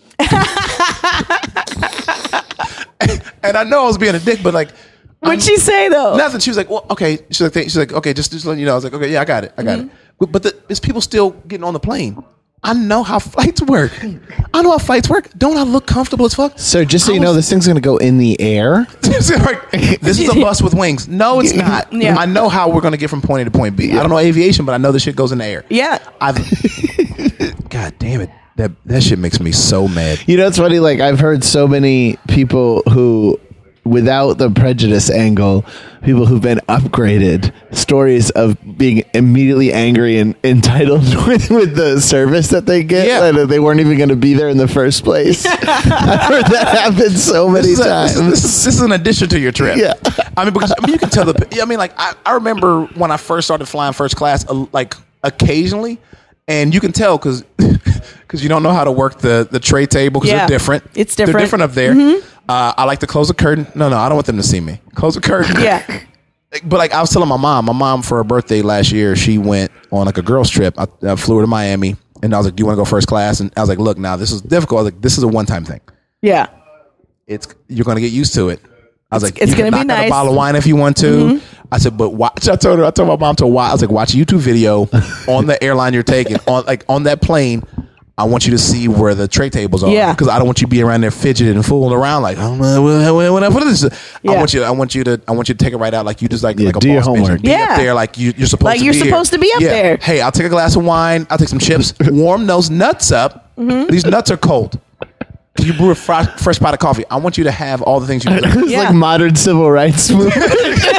And I know I was being a dick, but like, What'd she say though? nothing. She was like, "Well, okay." She's like, "She's like, okay, just just letting you know." I was like, "Okay, yeah, I got it, I got Mm-hmm. it." But, but the, there's people still getting on the plane. I know how flights work. I know how flights work. Don't I look comfortable as fuck? So just so I you know, was- this thing's going to go in the air. This is a bus with wings. No, it's not. Yeah. I know how we're going to get from point A to point B. I don't know aviation, but I know this shit goes in the air. Yeah. I've. God damn it! That that shit makes me so mad. You know, it's funny. Like I've heard so many people who, without the prejudice angle, people who've been upgraded, stories of being immediately angry and entitled with, with the service that they get. Yeah. That they weren't even going to be there in the first place. I've heard that happen so many This is, a, times. this, is, this, is, this is an addition to your trip. Yeah. I mean, because I mean, you can tell the. I mean, like I, I remember when I first started flying first class, uh, like occasionally, and you can tell because because you don't know how to work the the tray table because Yeah. they're different. It's They're different. different up there. Uh, I like to close the curtain. No, no, I don't want them to see me. Close the curtain. Yeah. But like I was telling my mom, my mom for her birthday last year, she went on like a girls trip. I, I flew her to Miami, and I was like, "Do you want to go first class?" And I was like, "Look, now this is difficult. I was like, this is a one time thing. Yeah. It's you're gonna get used to it." I was It's- like, it's "You can gonna be knock out nice. a bottle of wine if you want to." I said, "But watch." I told her. I told my mom to watch. I was like, "Watch a YouTube video on the airline you're taking on like on that plane." I want you to see where the tray tables are. Yeah. Because I don't want you to be around there fidgeting and fooling around like, I don't know what, what, what, what is this? Yeah. I want you. I want you to. I want you to take it right out like you just like Yeah, like a do your boss bitch and homework. be Yeah. up there like you, you're supposed Like to you're be supposed here. to be up Yeah. there. Hey, I'll take a glass of wine. I'll take some chips. Warm those nuts up. Mm-hmm. These nuts are cold. Can you brew a fr- fresh pot of coffee? I want you to have all the things you. It's Yeah. like modern civil rights movement.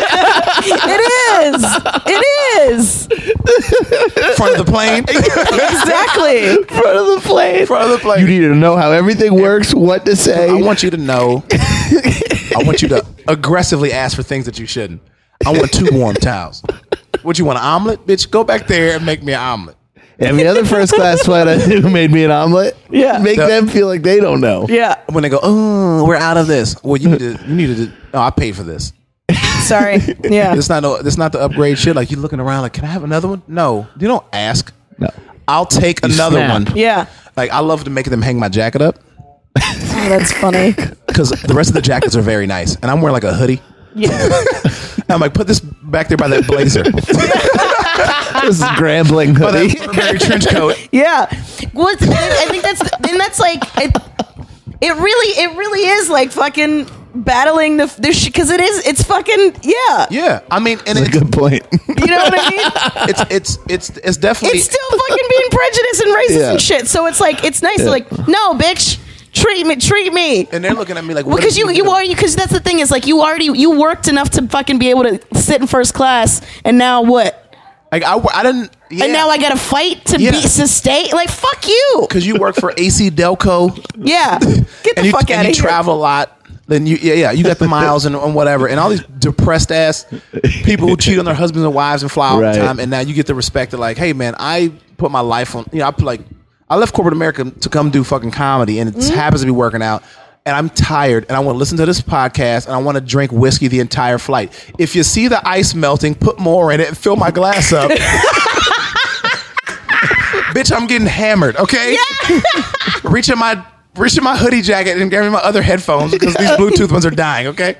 It is. It is. front of the plane. Exactly. front of the plane. Front of the plane. You need to know how everything works, what to say. I want you to know. I want you to aggressively ask for things that you shouldn't. I want two warm towels. What you want, an omelet? Bitch, go back there and make me an omelet. Every other first class flight I knew made me an omelet. Yeah. Make The- them feel like they don't know. Yeah. When they go, oh, we're out of this. Well, you need to. You need to. Oh, I paid for this. Sorry. Yeah. It's not. No, it's not the upgrade shit. Like you looking around, like, can I have another one? No, you don't ask. No. I'll take another snap. one. Yeah. Like I love to make them hang my jacket up Oh, that's funny. because the rest of the jackets are very nice, and I'm wearing like a hoodie. Yeah. I'm like, put this back there by that blazer, This is Grambling by hoodie. that Burberry trench coat. Yeah. Well, it's, I think that's and that's like it, it really it really is like fucking battling the this because it is it's fucking yeah. Yeah, I mean, and That's a it's, good point. You know what I mean? it's it's it's it's definitely. It's still fucking being prejudiced and racist Yeah. and shit. So it's like it's nice. Yeah. to like no, bitch, treat me, treat me. and they're looking at me like, what Because did you you do? are because that's the thing is like you already you worked enough to fucking be able to sit in first class and now what? Like I, I didn't. Yeah. And now I got to fight to Yeah. be sustain. Like fuck you. Because you work for A C Delco. Yeah, get the and you, fuck and out you of here. travel a lot. Then you, yeah, yeah, you got the miles and, and whatever, and all these depressed ass people who cheat on their husbands and wives and fly all Right. the time, and now you get the respect of like, hey man, I put my life on. You know, I put like, I left corporate America to come do fucking comedy, and it Mm-hmm. happens to be working out. And I'm tired, and I want to listen to this podcast, and I want to drink whiskey the entire flight. If you see the ice melting, put more in it and fill my glass up. Bitch, I'm getting hammered, okay? Reaching my reaching my hoodie jacket and grabbing my other headphones because these Bluetooth ones are dying, okay?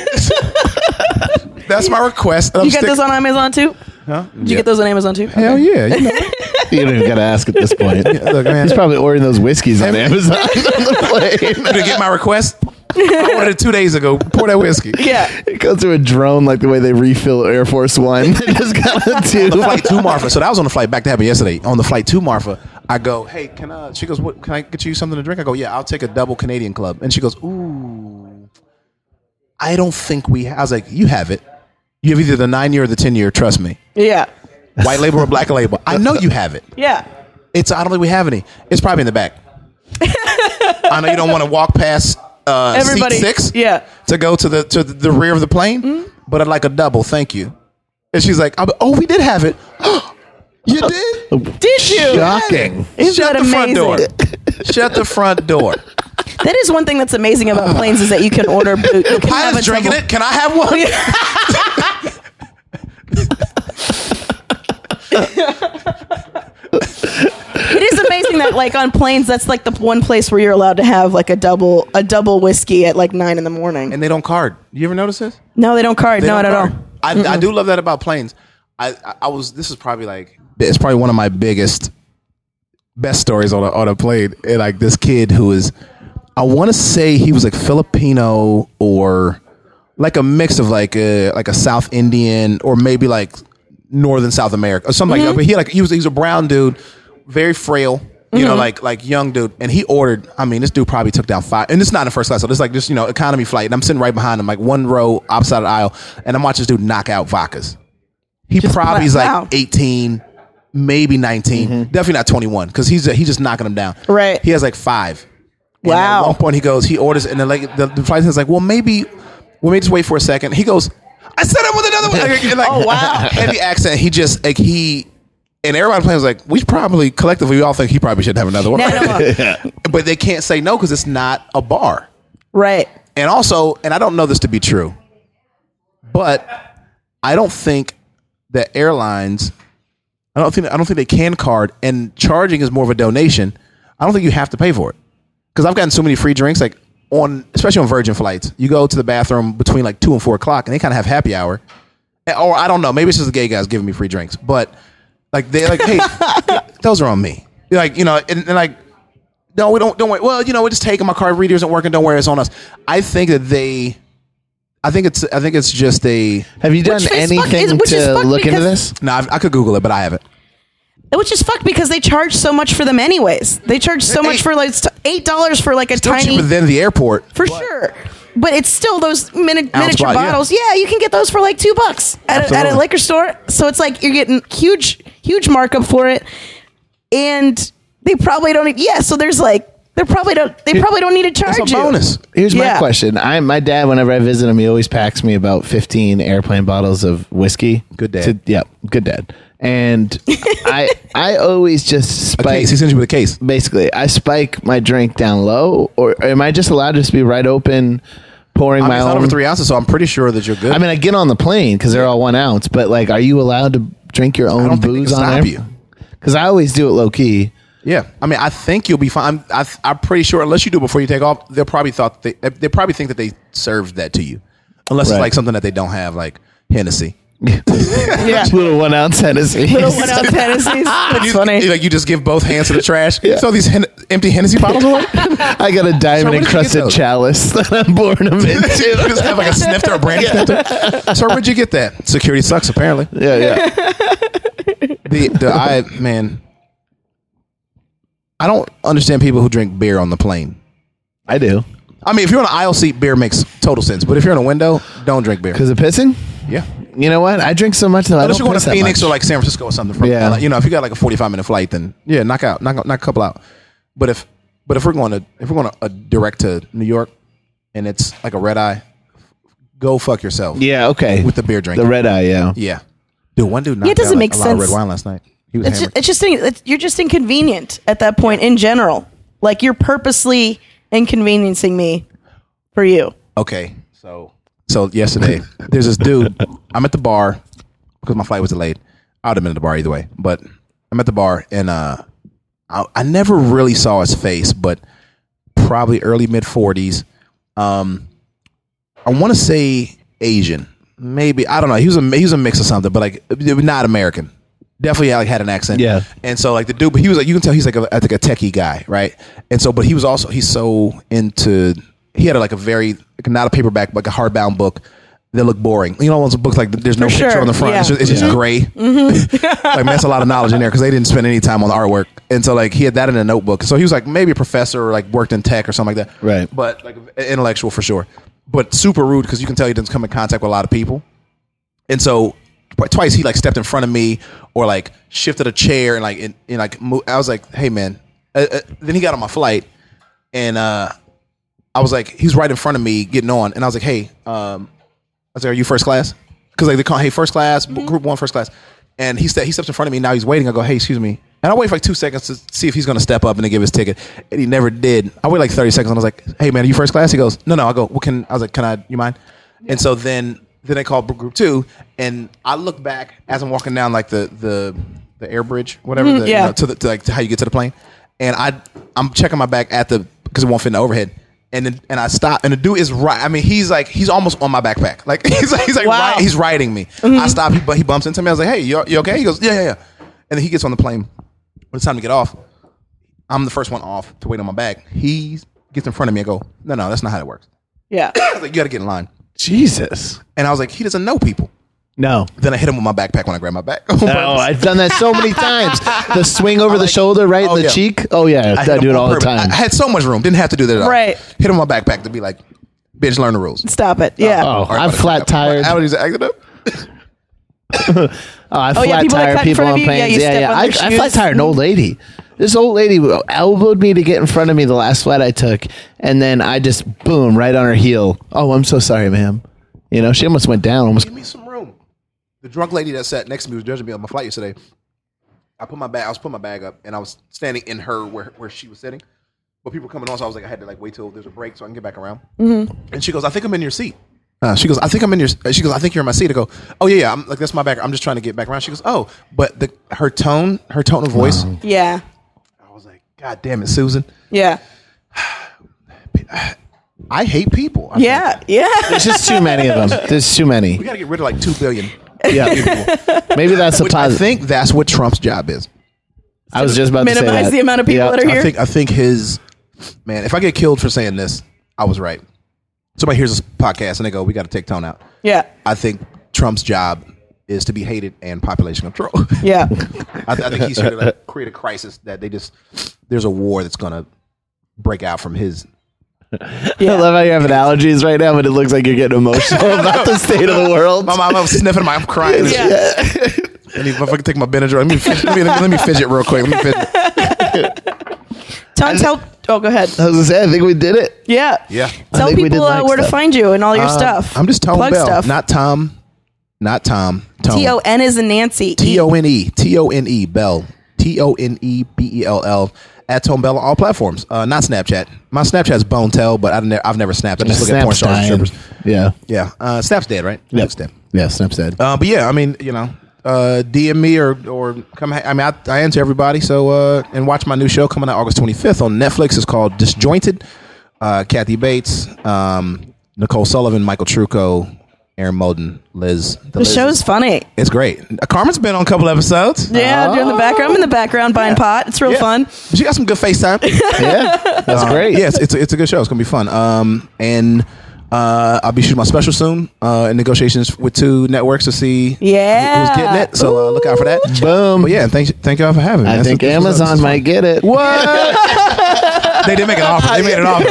That's my request. You got those on Amazon too? Huh? Did you get those on Amazon too? Hell yeah. You know. You don't even got to ask at this point. Look, man. He's probably ordering those whiskeys on Amazon on the plane. To get my request, I ordered it two days ago. Pour that whiskey. Yeah. It goes through a drone like the way they refill Air Force One. They just got a tube. The flight to Marfa. So that was on the flight back to happen yesterday. On the flight to Marfa, I go, hey, can uh? She goes, what? Can I get you something to drink? I go, yeah, I'll take a double Canadian Club. And she goes, ooh, I don't think we. Ha-. I was like, you have it. You have either the nine year or the ten year. Trust me. Yeah. White label or black label. I know you have it. Yeah. It's. I don't think we have any. It's probably in the back. I know you don't want to walk past uh, Everybody. seat six. Yeah. To go to the to the, the rear of the plane, Mm-hmm. but I'd like a double. Thank you. And she's like, oh, we did have it. You did? Did you? Shocking. Isn't Shut that the front door. amazing? Shut the front door. That is one thing that's amazing about planes is that you can order. You can have Pilot's a drinking double- it. Can I have one? It is amazing that like on planes, that's like the one place where you're allowed to have like a double a double whiskey at like nine in the morning. And they don't card. You ever notice this? No, they don't card. They No, don't not at all. card. I, I do love that about planes. I, I, I was. This is probably like. It's probably one of my biggest, best stories on a, on a plane. And like this kid who is, I want to say he was like Filipino or like a mix of like a like a South Indian or maybe like Northern South America or something like that. But he like he was he was a brown dude, very frail. You know, like like young dude, and he ordered. I mean, this dude probably took down five, and it's not in first class, so this is like just you know economy flight. And I'm sitting right behind him, like one row opposite of the aisle, and I'm watching this dude knock out vodkas. He probably is wow. like eighteen, maybe nineteen, definitely not twenty-one, because he's he's just knocking them down. Right. He has like five. And Wow. At one point, he goes, he orders, and then like the, the flight attendant's like, well, maybe, well, maybe just wait for a second. He goes, I set up with another one. Like, like, Oh, wow. Heavy accent. He just like he. And everybody on the plane was like, we probably, collectively, we all think he probably should have another one. No, no, no. But they can't say no because it's not a bar. Right. And also, and I don't know this to be true, but I don't think that airlines, I don't think I don't think they can card, and charging is more of a donation. I don't think you have to pay for it. Because I've gotten so many free drinks, like on, especially on Virgin flights. You go to the bathroom between like two and four o'clock, and they kind of have happy hour. Or I don't know, maybe it's just the gay guys giving me free drinks, but like they're like, hey, those are on me. Like, you know, and, and like, no, we don't, don't worry. Well, you know, we're just taking my card reader isn't working. Don't worry, it's on us. I think that they, I think it's, I think it's just a. Have you done Which is fuck- anything is- which is to fuck look into because- this? No, I've, I could Google it, but I haven't. Which is fucked because they charge so much for them anyways. They charge so much Eight- for like st- eight dollars for like a Still tiny, cheaper than the airport. for sure. But it's still those mini- miniature bottle, yeah. bottles. Yeah. you can get those for like two bucks at a, at a Absolutely. liquor store. So it's like you're getting huge, huge markup for it, and they probably don't. Yeah, so there's like they probably don't. They probably don't need to charge That's a you. bonus. Here's Yeah. my question. I my dad, whenever I visit him, he always packs me about fifteen airplane bottles of whiskey. Good dad. To, yeah, good dad. And I I always just A spike. case. He sends you with a case. Basically, I spike my drink down low, or am I just allowed to just be right open, pouring I mean, my it's not own? over three ounces, so I'm pretty sure that you're good. I mean, I get on the plane because they're all one ounce, but like, are you allowed to drink your own I don't think they booze can on stop there? you. Because I always do it low key. Yeah, I mean, I think you'll be fine. I'm, I, I'm pretty sure, unless you do it before you take off, they'll probably thought they they probably think that they served that to you, unless Right. it's like something that they don't have, like Hennessy. Yeah. Little one ounce Hennessy. Little one ounce Hennessy's. That's You- funny. Like you just give both hands to the trash. You throw these hen- empty Hennessy bottles away. I got a diamond So where did you get encrusted those? chalice that I'm pouring them You into. just have like a snifter, a brandy snifter. Sir, where'd you get that? Security sucks, apparently. Yeah, yeah. The the I man, I don't understand people who drink beer on the plane. I do. I mean, if you're on an aisle seat, beer makes total sense. But if you're in a window, don't drink beer. Because of pissing? Yeah, You know what? I drink so much that I Unless don't you're going piss to that Phoenix much. or like San Francisco or something. From, Yeah. uh, you know, if you got like a forty-five minute flight, then yeah, knock out, knock, knock a couple out. But if but if we're going to if we're going to uh, direct to New York and it's like a red eye, go fuck yourself. Yeah, okay. With the beer drink. The red eye, yeah. Yeah. Dude, one dude knocked Yeah, it doesn't down make a lot of sense. red wine last night. He was It's hammered. just, it's just it's, you're just inconvenient at that point in general. Like you're purposely inconveniencing me for you. Okay, so so yesterday there's this dude. I'm at the bar because my flight was delayed. I would have been at the bar either way, but I'm at the bar and uh, I, I never really saw his face, but probably early mid forties. Um, I want to say Asian, maybe I don't know. He was a he was a mix of something, but like not American. Definitely like had an accent. Yeah. And so like the dude, but he was like, you can tell he's like a, like a techie guy, right? And so, but he was also, he's so into, he had a, like a very, like not a paperback, but like a hardbound book that looked boring. You know, those books like there's no For picture sure. on the front. Yeah. It's just, it's just Yeah. gray. Mm-hmm. Like man, that's a lot of knowledge in there because they didn't spend any time on the artwork. And so like he had that in a notebook. So he was like maybe a professor or like worked in tech or something like that. Right. But like intellectual for sure. But super rude because you can tell he doesn't come in contact with a lot of people. And so twice he like stepped in front of me or like shifted a chair and like and, and like mo- I was like, hey man. Uh, uh, then he got on my flight and uh, I was like, he's right in front of me getting on, and I was like, hey, um, I was like, are you first class? Because like they call, hey, first class, group one, first class. And he said he steps in front of me. Now he's waiting. I go, hey, excuse me. And I wait for like two seconds to see if he's going to step up and then give his ticket. And he never did. I wait like thirty seconds. And I was like, hey man, are you first class? He goes, no, no. I go, well, can I was like, can I? You mind? And so then. Then they called group two, and I look back as I'm walking down like the the, the air bridge, whatever, Mhm, the, yeah. you know, to the to like to how you get to the plane, and I I'm checking my back at the because it won't fit in the overhead, and then and I stop, and the dude is right. I mean, he's like he's almost on my backpack, like he's like he's like Wow. right, he's riding me. I stop, he but he bumps into me. I was like, hey, you you okay? He goes, yeah, yeah, yeah, and then he gets on the plane. When it's time to get off, I'm the first one off to wait on my back. He gets in front of me and go, no, no, that's not how it works. Yeah. I was like, you got to get in line. Jesus. And I was like, he doesn't know people. No. Then I hit him with my backpack when I grabbed my back. Oh, I've done that so many times. The swing over the shoulder, right Oh, in the yeah. cheek. Oh, yeah. I, hit do him it on all the purpose. time. I had so much room. Didn't have to do that at all. Right. Hit him with my backpack to be like, bitch, learn the rules. Stop it. Yeah. Oh, All right, I'm buddy. flat tired. Allergies are acting up. Oh, I Oh, yeah, flat people that tire cut in people front of on you? Yeah, planes. you Yeah, step yeah. on I, their I flat shoes. tired an old lady. This old lady elbowed me to get in front of me the last flight I took, and then I just boom right on her heel. Oh, I'm so sorry, ma'am. You know, she almost went down. Almost. Give me some room. The drunk lady that sat next to me was judging me on my flight yesterday. I put my bag. I was putting my bag up, and I was standing in her where where she was sitting. But people were coming on, so I was like, I had to like wait till there's a break so I can get back around. Mm-hmm. And she goes, I think I'm in your seat. Uh, she goes, I think I'm in your. She goes, I think you're in my seat. I go, oh yeah, yeah. I'm like that's my back. I'm just trying to get back around. She goes, oh, but the her tone, her tone of voice. Yeah. I was like, God damn it, Susan. Yeah. I hate people. I Yeah. think. Yeah. There's just too many of them. There's too many. We got to get rid of like two billion. Yeah. Maybe that's a Which I positive. think that's what Trump's job is. I was just about to say Minimize that. the amount of people Yeah. that are I here. think I think his man. If I get killed for saying this, I was right. Somebody hears this podcast and they go, "We got to take Tone out." Yeah. I think Trump's job is to be hated and population control. Yeah. I, th- I think he's here to like, create a crisis that they just there's a war that's gonna break out from his. I love how you're having allergies right now, but it looks like you're getting emotional about the state of the world. My mom, I'm sniffing. My, I'm crying. Yeah. And if I can take my Benadryl, let me, fidget, let, me, let me fidget real quick. Let me fidget. Tom, tell. Oh, go ahead. I was gonna say, I think we did it. Yeah. Yeah. Tell think we did people uh, like where to stuff. find you and all your Um, stuff. I'm just Tone Plug Bell, stuff. not Tom, not Tom. Tone. T O N is in Nancy. T O N E T O N E Bell T O N E B E L L at Tone Bell on all platforms. Uh, not Snapchat. My Snapchat's Bone Tell, but I've never I've never snapped. I just look at porn Snap's stars and dying. strippers. Yeah. Yeah, uh, Snap's dead, right? Yep. Snap's dead. Yeah, Snap's dead. Uh, but yeah, I mean, you know, uh, D M me or or come. Ha- I mean, I, I answer everybody. So uh, and watch my new show coming out August twenty-fifth on Netflix. It's called Disjointed. Uh, Kathy Bates, um, Nicole Sullivan, Michael Trucco, Aaron Moden, Liz. The Liz show's is- funny. It's great. Uh, Carmen's been on a couple episodes. Yeah, doing the background. I'm in the background buying pot. It's real Yeah. fun. She got some good FaceTime. Yeah, that's great. Yes, it's a, it's a good show. It's gonna be fun. Um, and uh, I'll be shooting my special soon. Uh, in negotiations with two networks to see Yeah. who's getting it. So uh, look out for that. Boom. But yeah, thank thank y'all for having me. I That's think what- this was- this Amazon was fun. might get it. What? They did make an offer. They made an offer.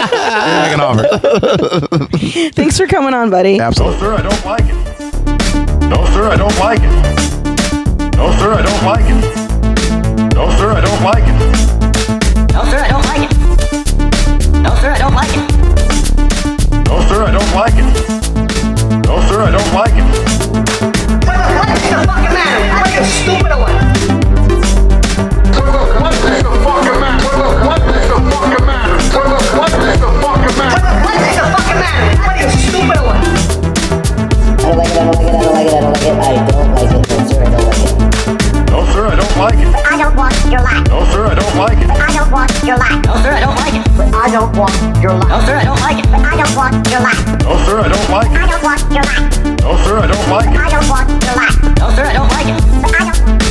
They made an offer. Thanks for coming on, buddy. Absolutely. Sir, I don't like it. No, sir, I don't like it. No, sir, I don't like it. No, sir, I don't like it. No, sir, I don't like it. No, sir, I don't like it. No, sir, I don't like it. No, sir, I don't like it. What is the fucking matter? What are you stupid or what? What is the fucking matter? What is the fucking matter? What is the fucking matter? What is the fucking matter? What are you stupid or what? I don't like it, I don't like it, I don't like it, I don't like it, I don't like it. No, sir, I don't like it. No, sir, I don't like it. I don't want your life. No, sir, I don't like it. I don't want your life. No, sir, I don't like it. But I don't want your life. No, sir, I don't like it. But I don't want your life. No, sir, I don't like I it. don't want your life. No, sir, I don't like it. I don't want your life. No, sir, I don't like it. But I don't